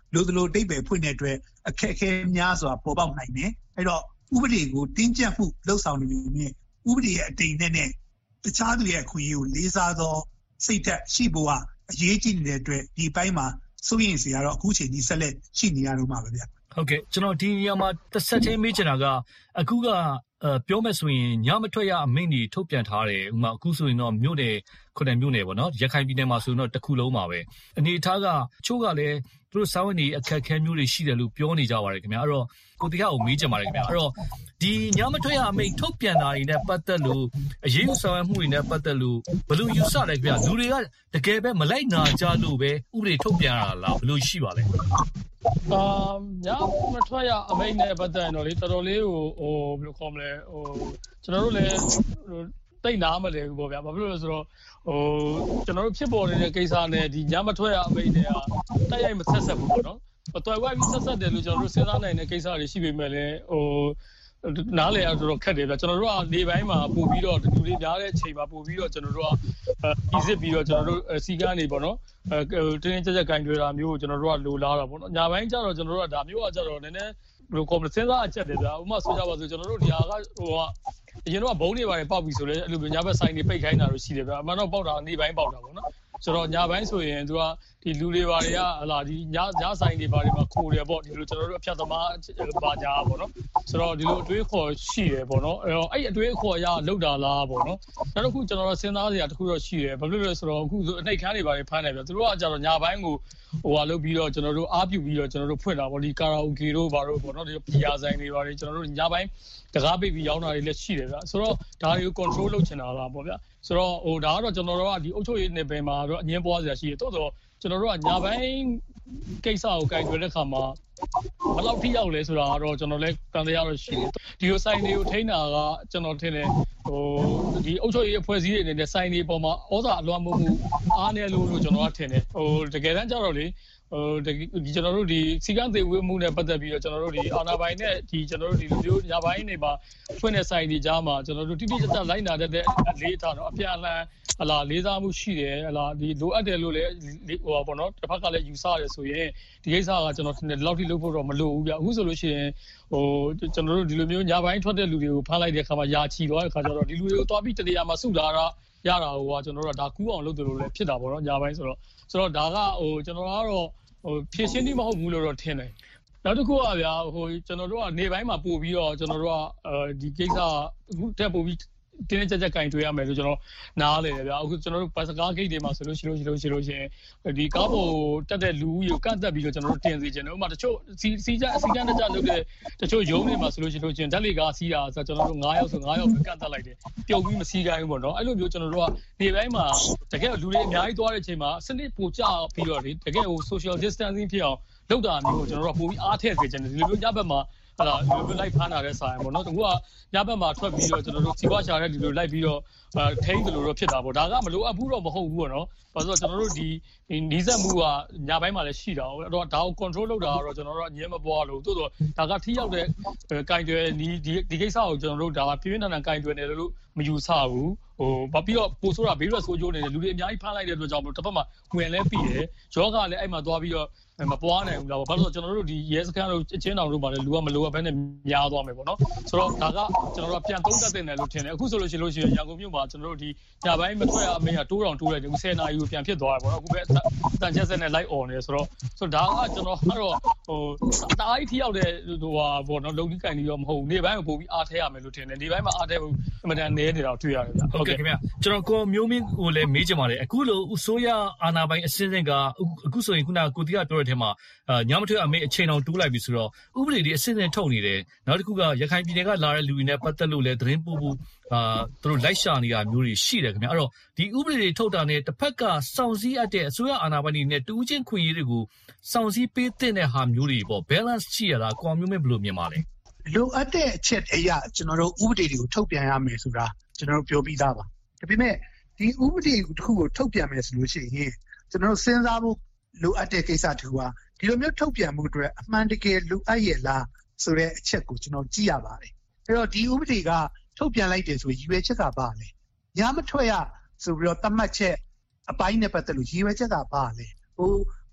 လိုသလိုအဓိပ္ပာယ်ဖွင့်တဲ့အတွက်အခက်အခဲများစွာပေါ်ပေါက်နိုင်တယ်အဲ့တော့ဥပဒေကိုတင်းကျပ်မှုလှုပ်ဆောင်နေပြီးမြဲဥပဒေရဲ့အတိမ်နဲ့တခြားသူရဲ့အခွင့်အရေးကိုလေးစားသောစိတ်ဓာတ်ရှိဖို့ကအရေးကြီးနေတဲ့အတွက်ဒီအပိုင်းမှာစိုးရိမ်စရာတော့အခုချိန်ကြီးဆက်လက်ရှိနေရတော့မှာပဲဗျဟုတ်ကဲ့ကျွန်တော်ဒီနေရာမှာတစ်ဆက်ချင်းမေးချင်တာကအခုကပြောမယ်ဆိုရင်ညမထွက်ရအမိန့်ကြီးထုတ်ပြန်ထားတယ်ဥပမာအခုဆိုရင်တော့မြို့နယ်9မြို့နယ်ပေါ့နော်ရခိုင်ပြည်နယ်မှာဆိုရင်တော့တစ်ခုလုံးပါပဲအနေအထားကချို့ကလည်းသူတို့စာဝန်တွေအခက်အခဲမျိုးတွေရှိတယ်လို့ပြောနေကြပါတယ်ခင်ဗျာအဲ့တော့ကိုတီကိုမေးချင်ပါတယ်ခင်ဗျာအဲ့တော့ဒီညမထွက်ရအမိန့်ထုတ်ပြန်တာတွေနဲ့ပတ်သက်လို့အရေးယူဆောင်ရွက်မှုတွေနဲ့ပတ်သက်လို့ဘယ်လိုယူဆလဲခင်ဗျာလူတွေကတကယ်ပဲမလိုက်နာကြလို့ပဲဥပဒေထုတ်ပြန်ရတာလားဘယ်လိုရှိပါလဲညမထွက်ရအမိန့်နဲ့ပတ်သက်ရင်တော့လေတော်တော်လေးကိုဘယ်လိုခေါ်မလဲကျွန်တော်တို့လည်းတိတ်နာမလဲဘူးပေါ့ဗျာဘာဖြစ်လို့လဲဆိုတော့ကျွန်တော်တို့ဖြစ်ပေါ်နေတဲ့ကိစ္စနဲ့ဒီညမထွက်ရအမိန့်တွေကတိုက်ရိုက်မဆက်ဆက်ဘူးပေါ့နော်တော်ဝိုင်းပြီးဆက်ဆက်တယ်လို့ကျွန်တော်တို့စဉ်းစားနိုင်တဲ့ကိစ္စတွေရှိပေမဲ့လည်းနားလေရတော့ခက်တယ်ဗျကျွန်တော်တို့ကနေပိုင်းမှာပို့ပြီးတော့လူတွေများတဲ့အချိန်မှာပို့ပြီးတော့ကျွန်တော်တို့က easy ပြီးတော့ကျွန်တော်တို့စီကန်းနေပေါ့နော်တင်းကြပ်ကင်တွေတာမျိုးကိုကျွန်တော်တို့ကလိုလားတာပေါ့နော်ညာပိုင်းကျတော့ကျွန်တော်တို့ကဒါမျိုးကကျတော့နည်းနည်းဘယ်လိုခေါ်မလဲစဉ်းစားအချက်တယ်ဗျဥပမာဆိုကြပါစို့ကျွန်တော်တို့ဒီဟာကအရင်တော့ဘုံတွေပါတယ်ပေါက်ပြီဆိုလည်းအဲ့လိုညာဘက်ဆိုင်တွေပိတ်ခိုင်းတာလို့ရှိတယ်ဗျအမှန်တော့ပေါက်တာနေပိုင်းပေါက်တာပေါ့နော်ဆိုတော့ညာပိုင်းဆိုရင်သူကဒီလူတွေတွေကဟလာဒီညဆိုင်တွေပါတယ်မှာခိုးတယ်ပေါ့ဒီလိုကျွန်တော်တို့အဖြတ်သမားပါညာပေါ့နော်ဆိုတော့ဒီလိုအတွေးခေါ်ရှိတယ်ပေါ့နော်အဲ့အတွေးခေါ်ရလောက်တာလားပေါ့နော်နောက်တစ်ခုကျွန်တော်တို့စဉ်းစားစရာတစ်ခုတော့ရှိတယ်ဘာလို့လဲဆိုတော့အခုဆိုအနှိတ်ခမ်းတွေပါတယ်ဖမ်းတယ်ဗျသူတို့ကကြတော့ညာပိုင်းကိုလုပ်ပြီးတော့ကျွန်တော်တို့အားပြုပြီးတော့ကျွန်တော်တို့ဖွင့်တာပေါ့ဒီကာရာအိုကေတို့ဘာလို့ပေါ့နော်ဒီပီယာဆိုင်တွေပါတယ်ကျွန်တော်တို့ညပိုင်းတကားပိတ်ပြီးရောင်းတာတွေလည်းရှိတယ်ဗျဆိုတော့ဒါတွေကို control လုပ်ချင်တာလားပေါ့ဗျဆိုတော့ဒါကတော့ကျွန်တော်တို့ကဒီအုပ်ချုပ်ရေးနယ်ပယ်မှာတော့အငင်းပွားစရာရှိတယ်တိုးတော့ကျွန်တော်တို့ကညာပိုင်းကိစ္စကိုကိုင်တွယ်တဲ့ခါမှာဘယ်လောက်ထိရောက်လဲဆိုတာကတော့ကျွန်တော်လည်းတန်တရားတော့ရှိတယ်ဒီလိုဆိုင်တွေကိုထိန်းတာကကျွန်တော်ထင်တယ်ဒီအုပ်ချုပ်ရေးအဖွဲ့အစည်းတွေအနေနဲ့ဆိုင်တွေပေါ်မှာဩဇာအလွှမ်းမိုးမှုအားနည်းလို့ကျွန်တော်ကထင်တယ်တကယ်တမ်းကျတော့လေဒီကျွန်တော်တို့ဒီစီကံသေးဝေးမှုနဲ့ပတ်သက်ပြီးတော့ကျွန်တော်တို့ဒီအာဏာပိုင်နဲ့ဒီကျွန်တော်တို့ဒီလူမျိုးညာပိုင်းတွေမှာဖွင့်တဲ့ဆိုင်တွေကြားမှာကျွန်တော်တို့တိတိကျကျလိုက်နာတဲ့လေးထားတော့အပြန်အလှန်ဟလာလေးစားမှုရှိတယ်ဟလာဒီလိုအပ်တယ်လို့လည်းပေါ့နော်တစ်ဖက်ကလည်းယူဆရတယ်ဆိုရင်ဒီကိစ္စကကျွန်တော်ထင်တယ်လောက်ထိလုပ်ဖို့တော့မလိုဘူးဗျအခုဆိုလို့ရှိရင်ကျွန်တော်တို့ဒီလိုမျိုးညာပိုင်းထွက်တဲ့လူတွေကိုဖမ်းလိုက်တဲ့အခါမှာယာချီသွားတဲ့အခါကျတော့ဒီလူတွေကိုသွားပြီးတနေရာမှာစုလာတာရတာဟိုကကျွန်တော်တို့ကဒါကူးအောင်လုပ်တယ်လို့လည်းဖြစ်တာပေါ့နော်ညာပိုင်းဆိုတော့ဒါကကျွန်တော်ကတော့ဖြည့်ရှင်းပြီးမဟုတ်ဘူးလို့တော့ထင်တယ်နောက်တစ်ခုကဗျာကျွန်တော်တို့ကနေပိုင်းမှာပို့ပြီးတော့ကျွန်တော်တို့ကဒီကိစ္စအခုတက်ပို့ပြီးတင်းကြပ်ကင်တွေ့ရမယ်လို့ကျွန်တော်နားလေတယ်ဗျာအခုကျွန်တော်တို့ဘတ်စကားဂိတ်တွေမှာဆိုလို့ရှိရင်ဒီကားပေါ်တက်တဲ့လူကြီးကိုကန့်သက်ပြီးတော့ကျွန်တော်တို့တင်စီခြင်းတယ်ဥပမာတချို့စီကန်းတကြလုပ်တဲ့တချို့ရုံးတွေမှာဆိုလို့ရှိရင်ဓာတ်လေကားစီးတာဆိုကျွန်တော်တို့9ယောက်ဆို9ယောက်ပဲကန့်သက်လိုက်တယ်ပြုတ်ပြီးမစီးကိုင်းဘူးပေါ့နော်အဲ့လိုမျိုးကျွန်တော်တို့ကနေပိုင်းမှာတကယ်လူတွေအများကြီးသွားတဲ့အချိန်မှာစနစ်ပိုကျပြီးတော့လေတကယ်ဟို social distancing ဖြစ်အောင်လုပ်တာမျိုးကိုကျွန်တော်တို့ပိုပြီးအားထည့်စေချင်တယ်ဒီလိုမျိုးညဘက်မှာဟလာဒီလိုလိုက်ဖမ်းတာတဲ့ဆိုင်ပေါ့နော်တကူကညဘက်မှာထွက်ပြီးတော့ကျွန်တော်တို့စီပွားရှာတဲ့ဒီလိုလိုက်ပြီးတော့ထိန်းတယ်လို့တော့ဖြစ်တာပေါ့ဒါကမလိုအပ်ဘူးတော့မဟုတ်ဘူးပေါ့နော်ဘာလို့ကျွန်တော်တို့ဒီနီးစပ်မှုကညပိုင်းမှာလည်းရှိတာအဲ့တော့ဒါကို control လုပ်တာကတော့ကျွန်တော်တို့အငြင်းမပွားလို့တိုးတော့ဒါကထိရောက်တဲ့ကင်တွယ်ဒီကိစ္စကိုကျွန်တော်တို့ဒါကပြင်းပြင်းထန်ထန်ကင်တွယ်နေတယ်လို့မယူဆဘူးဘာပြီးတော့ပို့ဆိုတာဘေးရွက်ဆိုးကျိုးနေတယ်လူတွေအများကြီးဖမ်းလိုက်တဲ့အတွက်ကြောင့်တစ်ဖက်မှာဝင်လဲပြီးတယ်ယောဂလည်းအဲ့မှာသွားပြီးတော့မပွားနိုင်ဘူးလားဘာလို့ကျွန်တော်တို့ဒီရဲစခန်းတို့အချင်းတောင်တို့ပါလေလူကမလိုအပ်ဘဲနဲ့များသွားမယ်ပေါ့နော်ဆိုတော့ဒါကကျွန်တော်တို့ပြန်သုံးသပ်တင်တယ်လို့ထင်တယ်အခုဆိုလို့ရှိရင်ရန်ကုန်မြို့မှာကျွန်တော်တို့ဒီညပိုင်းမထွက်ရအမေကတိုးတောင်လိုက်တယ်10နာရီကိုပြန်ဖြစ်သွားတယ်ပေါ့နော်အခုပဲတန်ချက်ဆက်နဲ့လိုက်អော်နေဆိုတော့ဒါကကျွန်တော်ကတော့အတားကြီးထိရောက်တဲ့ပေါ့နော်လုံကြီးကန်ကြီးရောမဟုတ်ဘူးနေပိုင်းကိုပို့ပြီးအားထဲရမယ်လို့ထင်တယ်နေပိုင်းမှာအားထဲဘူးအမှန်တန်နေနေတာတွေ့ရတယ်ဗျဟုတ်ကဲ့ခင်ဗျကျွန်တော်ကိုမျိုးမင်းကိုလည်းမေးချင်ပါတယ်အခုလိုအစိုးရအာဏာပိုင်အစင်းစင်းကအခုဆိုရင်ခုနကကိုတီကပြောတဲ့ထဲမှာညမထွက်အမေအချိန်အောင်တိုးလိုက်ပြီဆိုတော့ဥပဒေတွေအစင်းစင်းထုတ်နေတယ်နောက်တစ်ခုကရခိုင်ပြည်နယ်ကလာတဲ့လူတွေနဲ့ပတ်သက်လို့လည်းသတင်းပို့ဖို့သူတို့လိုက်ရှာနေတာမျိုးတွေရှိတယ်ခင်ဗျအဲ့တော့ဒီဥပဒေတွေထုတ်တာနဲ့တစ်ဖက်ကစောင့်စည်းအပ်တဲ့အစိုးရအာဏာပိုင်တွေနဲ့တူးချင်းခွင့်ရေးတွေကိုစောင့်စည်းပေးတဲ့ဟာမျိုးတွေပေါ့ balance ရှိရတာကွာမျိုးမဲ့ဘယ်လိုမြင်ပါလဲလိုအပ်တဲ့အချက်အရာကျွန်တော်တို့ဥပဒေတွေကိုထုတ်ပြန်ရမယ်ဆိုတာကျွန်တော်တို့ပြောပြီးသားပါဒါပေမဲ့ဒီဥပဒေတစ်ခုကိုထုတ်ပြန်မယ်ဆိုလို့ရှိရင်ကျွန်တော်တို့စဉ်းစားဖို့လိုအပ်တဲ့ကိစ္စတစ်ခုကဒီလိုမျိုးထုတ်ပြန်မှုအတွက်အမှန်တကယ်လိုအပ်ရဲ့လားဆိုတဲ့အချက်ကိုကျွန်တော်ကြည့်ရပါတယ်အဲ့တော့ဒီဥပဒေကထုတ်ပြန်လိုက်တယ်ဆိုရည်ရွယ်ချက်ကဘာလဲညမထွက်ရဆိုပြီးတော့သတ်မှတ်ချက်အပိုင်းနဲ့ပတ်သက်လို့ရည်ရွယ်ချက်ကဘာလဲ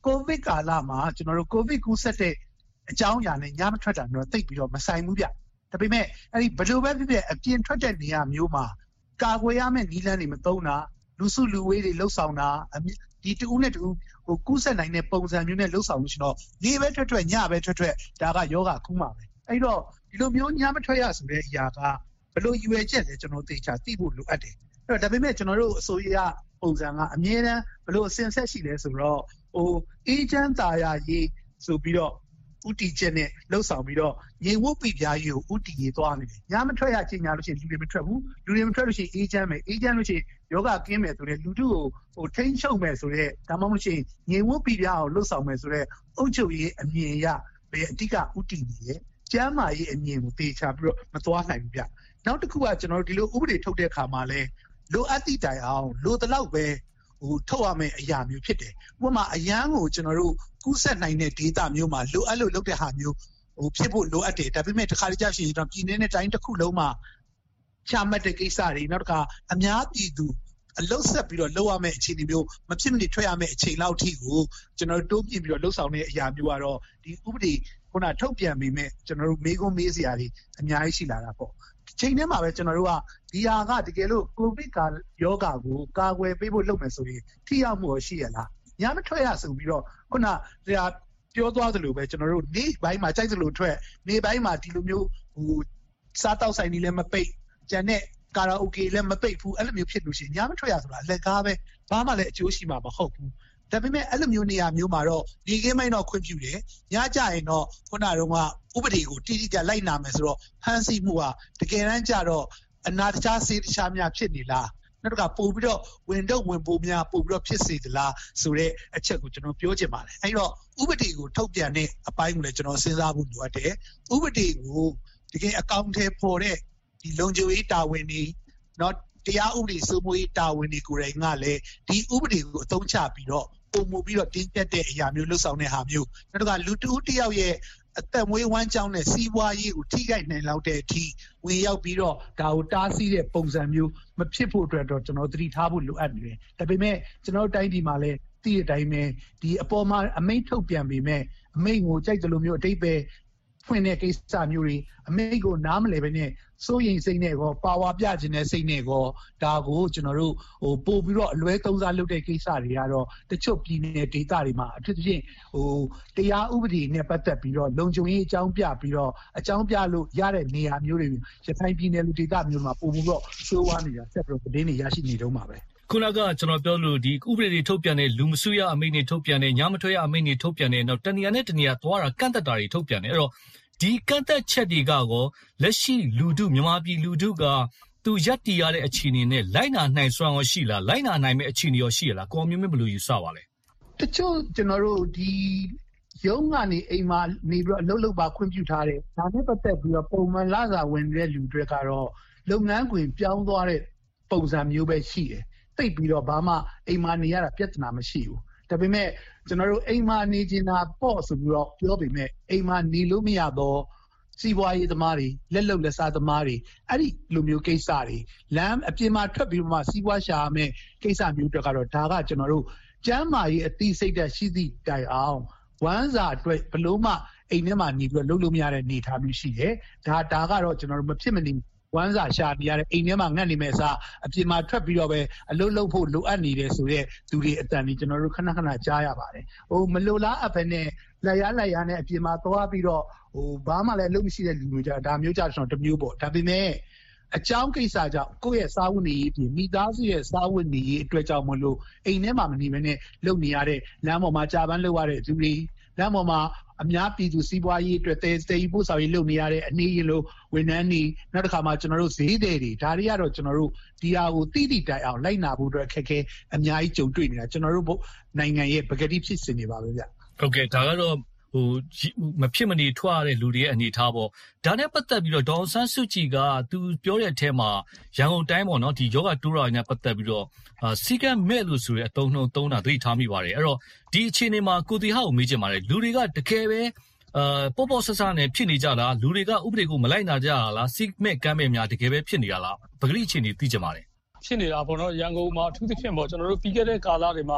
ကိုဗစ်ကာလမှာကျွန်တော်တို့ကိုဗစ်ကူးစက်တဲ့အကြောင်းအရာနဲ့ညမထွက်တာတော့တိတ်ပြီးတော့မဆိုင်ဘူးဗျဒါပေမဲ့အဲ့ဒီဘယ်လိုပဲဖြစ်ဖြစ်အပြင်ထွက်တဲ့နေရာမျိုးမှာကာကွယ်ရမယ့်နည်းလမ်းတွေမသုံးတာလူစုလူဝေးတွေလှုပ်ဆောင်တာဒီတူနဲ့တူကူးစက်နိုင်တဲ့ပုံစံမျိုးနဲ့လှုပ်ဆောင်လို့ရှိတော့နေပဲထွက်ညပဲထွက်ဒါကယောဂကူးမှာပဲအဲ့တော့ဒီလိုမျိုးညမထွက်ရဆိုတဲ့အရာကဘယ်လိုရွယ်ချက်လဲကျွန်တော်သိချာသိဖို့လိုအပ်တယ်အဲ့တော့ဒါပေမဲ့ကျွန်တော်တို့အစိုးရပုံစံကအမြဲတမ်းဘယ်လိုအစဉ်ဆက်ရှိလဲဆိုတော့အေဂျင့်တာယာရေးဆိုပြီးတော့ဥတီချက်နဲ့လှုပ်ဆောင်ပြီးတော့ငြိမ်ဝတ်ပြပြရေးကိုဥတီရေးသွားနေတယ်ညမထွက်ရချိန်ညာလို့ရှိရင်လူတွေမထွက်ဘူးလူတွေမထွက်လို့ရှိရင်အေဂျင့်မယ်အေဂျင့်လို့ရှိရင်ယောဂကင်းမယ်ဆိုတဲ့လူတို့ကိုထိန်းချုပ်မယ်ဆိုတဲ့ဒါမှမဟုတ်ရှင်ငြိမ်ဝတ်ပြပြအောင်လှုပ်ဆောင်မယ်ဆိုတဲ့အုပ်ချုပ်ရေးအမြင်ရပဲအဓိကဥတီနေတယ်ကျမ်းမာရေးအမြင်ကိုတေချာပြီးတော့မသွားနိုင်ဘူးဗျနောက်တစ်ခုကကျွန်တော်တို့ဒီလိုဥပဒေထုတ်တဲ့အခါမှာလဲလိုအပ်သည့်တိုင်အောင်လိုတလောက်ပဲထုတ်ရမယ့်အရာမျိုးဖြစ်တယ်ဥပမာအရန်ကိုကျွန်တော်တို့ကူးစက်နိုင်တဲ့ data မျိုးမှာလိုအပ်လို့လုပ်တဲ့ဟာမျိုးဖြစ်ဖို့လိုအပ်တယ်ဒါပေမဲ့တစ်ခါတည်းကြာရှင်ကျွန်တော်ပြည်နယ်နဲ့တိုင်းတစ်ခုလုံးမှာချမှတ်တဲ့ကိစ္စတွေနောက်တစ်ခါအများပြည်သူအလုတ်ဆက်ပြီးတော့လုပ်ရမယ့်အခြေအနေမျိုးမဖြစ်မနေထွက်ရမယ့်အချိန်လောက်ထိကိုကျွန်တော်တို့တိုးပြပြီးတော့လှုပ်ဆောင်တဲ့အရာမျိုးကတော့ဒီဥပဒေခုနထုတ်ပြန်ပြီးမဲ့ကျွန်တော်တို့မေးခွန်းမေးစရာတွေအများကြီးရှိလာတာပေါ့ချိန်ထဲမှာပဲကျွန်တော်တို့ကဒီဟာကတကယ်လို့ကိုဗစ်ကယောဂါကိုကာကွယ်ပေးဖို့လုပ်မယ်ဆိုရင်ထိရောက်မှုရှိရလားညမထွက်ရဆိုပြီးတော့ခုနပြောသွားသလိုပဲကျွန်တော်တို့နေ့ပိုင်းမှာကြိုက်သလိုထွက်နေ့ပိုင်းမှာဒီလိုမျိုးစားတောက်ဆိုင်တွေလည်းမပိတ်ကျန်တဲ့ကာရာအိုကေလည်းမပိတ်ဘူးအဲ့လိုမျိုးဖြစ်လို့ရှိရင်ညမထွက်ရဆိုတာလက်ကားပဲဘာမှလည်းအကျိုးရှိမှာမဟုတ်ဘူးဒါပေမဲ့အဲ့လိုမျိုးနေရာမျိုးမှာတော့ဒီကိမိုင်းတော့ခွင့်ပြုတယ်ညကြရင်တော့ခုနကတော့ဥပဒေကိုတိတိကျလိုက်နာမယ်ဆိုတော့ဖမ်းဆီးမှုဟာတကယ်တမ်းကျတော့အနာတခြားစေးတခြားများဖြစ်နေလားနောက်တစ်ခါပို့ပြီးတော့ဝင်ပို့များပို့ပြီးတော့ဖြစ်စေသလားဆိုတဲ့အချက်ကိုကျွန်တော်ပြောချင်ပါတယ်အဲ့တော့ဥပဒေကိုထုတ်ပြန်တဲ့အပိုင်းကိုလည်းကျွန်တော်စဉ်းစားဖို့လိုအပ်တယ်ဥပဒေကိုတကယ်အကောင့်ထဲပေါ်တဲ့ဒီလုံခြုံရေးတာဝန်တွေနော်တရားဥပဒေစိုးမိုးရေးတာဝန်တွေကိုယ်တိုင်ကလည်းဒီဥပဒေကိုအသုံးချပြီးတော့ပုံမှုပြီးတော့တင်းကျပ်တဲ့အရာမျိုးလှုပ်ဆောင်တဲ့ဟာမျိုးနောက်တစ်ခါလူတူတယောက်ရဲ့အသက်မွေးဝမ်းကြောင်းနဲ့စီးပွားရေးကိုထိခိုက်နိုင်လောက်တဲ့အထိဝင်ရောက်ပြီးတော့ဒါကိုတားဆီးတဲ့ပုံစံမျိုးမဖြစ်ဖို့အတွက်တော့ကျွန်တော်သတိထားဖို့လိုအပ်နေတယ်ဒါပေမဲ့ကျွန်တော်တိုင်းပြည်မှာလည်းသိတဲ့အတိုင်းပဲဒီအပေါ်မှာအမိန့်ထုတ်ပြန်ပြီးမဲ့အမိန့်ကိုကြိုက်တယ်လို့မျိုးအတိတ်ပဲဖွင့်တဲ့ကိစ္စမျိုးတွေအမိန့်ကိုနားမလည်ပဲနဲ့စိုးရိမ်စိတ်နဲ့ကောပါဝါပြခြင်းနဲ့စိတ်နဲ့ကောဒါကိုကျွန်တော်တို့ပို့ပြီးတော့အလွဲသုံးစားလုပ်တဲ့ကိစ္စတွေကတော့တချို့ပြည်နယ်ဒေသတွေမှာအထူးသဖြင့်တရားဥပဒေနဲ့ပတ်သက်ပြီးတော့လုံခြုံရေးအကြောင်းပြပြီးတော့အကြောင်းပြလို့ရတဲ့နေရာမျိုးတွေရခိုင်ပြည်နယ်လူဒေသမျိုးမှာပို့ပြီးတော့ဆိုးဝါးနေတာဆက်ပြီးတော့သတင်းတွေရရှိနေတော့မှာပဲခုနကကျွန်တော်ပြောလို့ဒီဥပဒေတွေထုတ်ပြန်တဲ့လူမစုရအမိန့်တွေထုတ်ပြန်တဲ့ညမထွက်ရအမိန့်တွေထုတ်ပြန်တဲ့နောက်တနေရာနဲ့တနေရာသွားတာကန့်သက်တာတွေထုတ်ပြန်တယ်အဲ့တော့ဒီကန့်သက်ချက်တွေကရောလက်ရှိလူထုမြန်မာပြည်လူထုကသူရက်တီရတဲ့အခြေအနေနဲ့လိုက်နာနိုင်စွမ်းရောရှိလားလိုက်နာနိုင်မဲ့အခြေအနေရောရှိရလားကိုမျိုးမင်းဘယ်လိုယူဆပါလဲတချို့ကျွန်တော်တို့ဒီရုံးကနေအိမ်မှာနေပြီးတော့အလုပ်လုပ်ပါခွင့်ပြုထားတယ်ဒါနဲ့ပတ်သက်ပြီးတော့ပုံမှန်လစာဝင်တဲ့လူတွေကတော့လုပ်ငန်းခွင်ပြောင်းသွားတဲ့ပုံစံမျိုးပဲရှိတယ်တိတ်ပြီးတော့ဘာမှအိမ်မှာနေရတာပြဿနာမရှိဘူးဒါပေမဲ့ကျွန်တော်တို့အိမ်မှာနေချင်တာပေါ့ဆိုပြီးတော့ပြောပေမဲ့အိမ်မှာနေလို့မရတော့စီးပွားရေးသမားတွေလက်လုံလက်စားသမားတွေအဲ့ဒီလိုမျိုးကိစ္စတွေလမ်းအပြင်မှာထွက်ပြီးမှစီးပွားရှာရမယ့်ကိစ္စမျိုးတွေကတော့ဒါကကျွန်တော်တို့ကျမ်းမာရေးအသိစိတ်ဓာတ်ရှိသည့်တိုင်အောင်ဝမ်းစာအတွက်ဘလို့မှအိမ်ထဲမှာနေပြီးတော့လုပ်လို့မရတဲ့အနေအထားမျိုးရှိတယ်ဒါကတော့ကျွန်တော်တို့မဖြစ်မနေဝမ်းစာရှာပြရတဲ့အိမ်ထဲမှာငတ်နေမဲ့အစားအပြင်မှာထွက်ပြီးတော့ပဲအလုပ်လုပ်ဖို့လိုအပ်နေတယ်ဆိုတဲ့သူတွေအတန်ကြီးကျွန်တော်တို့ခဏခဏကြားရပါတယ်မလိုလားအပ်ပဲနဲ့လက်ရနဲ့အပြင်မှာသွားပြီးတော့ဘာမှလည်းအလုပ်မရှိတဲ့လူတွေကြဒါမျိုးကြတော့တမျိုးပေါ့ဒါပေမဲ့အကြောင်းကိစ္စကြောင့်ကိုယ့်ရဲ့စားဝတ်နေရေးပြင်မိသားစုရဲ့စားဝတ်နေရေးအတွက်ကြောင့်မလို့အိမ်ထဲမှာမနေမနဲ့လုပ်နေရတဲ့လမ်းပေါ်မှာကြာပန်းလုပ်ရတဲ့သူတွေလမ်းပေါ်မှာအများပြည်သူစီးပွားရေးအတွက်တေးပို့ဆောင်ရေးလုပ်နေရတဲ့အနေရင်လို့ဝန်ထမ်းတွေနောက်တစ်ခါမှာကျွန်တော်တို့ဈေးတွေဒါတွေကတော့ကျွန်တော်တို့ဒီဟာကိုတိတိတိုင်အောင်လိုက်နာဖို့အတွက်ခက်ခဲအများကြီးကြုံတွေ့နေတာကျွန်တော်တို့နိုင်ငံရဲ့ပကတိဖြစ်စဉ်တွေပါပဲဗျဟုတ်ကဲ့ဒါကတော့မဖြစ်မနေထွက်ရတဲ့လူတွေရဲ့အနေထားပေါ့ဒါနဲ့ပတ်သက်ပြီးတော့ဒေါ်ဆန်းစုကြည်ကသူပြောတဲ့အထက်မှာရန်ကုန်တိုင်းပေါ့နော်ဒီယောဂတိုးရာနဲ့ပတ်သက်ပြီးတော့စီကံမဲ့လို့ဆိုတဲ့အသုံးနှုန်းသုံးတာသိထားမိပါတယ်အဲ့တော့ဒီအခြေအနေမှာကိုတီဟောက်ကိုမေးချင်ပါတယ်လူတွေကတကယ်ပဲပေါ့ဆဆနဲ့ဖြစ်နေကြတာလူတွေကဥပဒေကိုမလိုက်နာကြတာလားစီမဲ့ကမ်းမဲ့များတကယ်ပဲဖြစ်နေရလားပဂတိအခြေအနေသိချင်ပါတယ်ဖြစ်နေတာပေါ့နော်ရန်ကုန်မှာအထူးသဖြင့်ပေါ့ကျွန်တော်တို့ပြီးခဲ့တဲ့ကာလတွေမှာ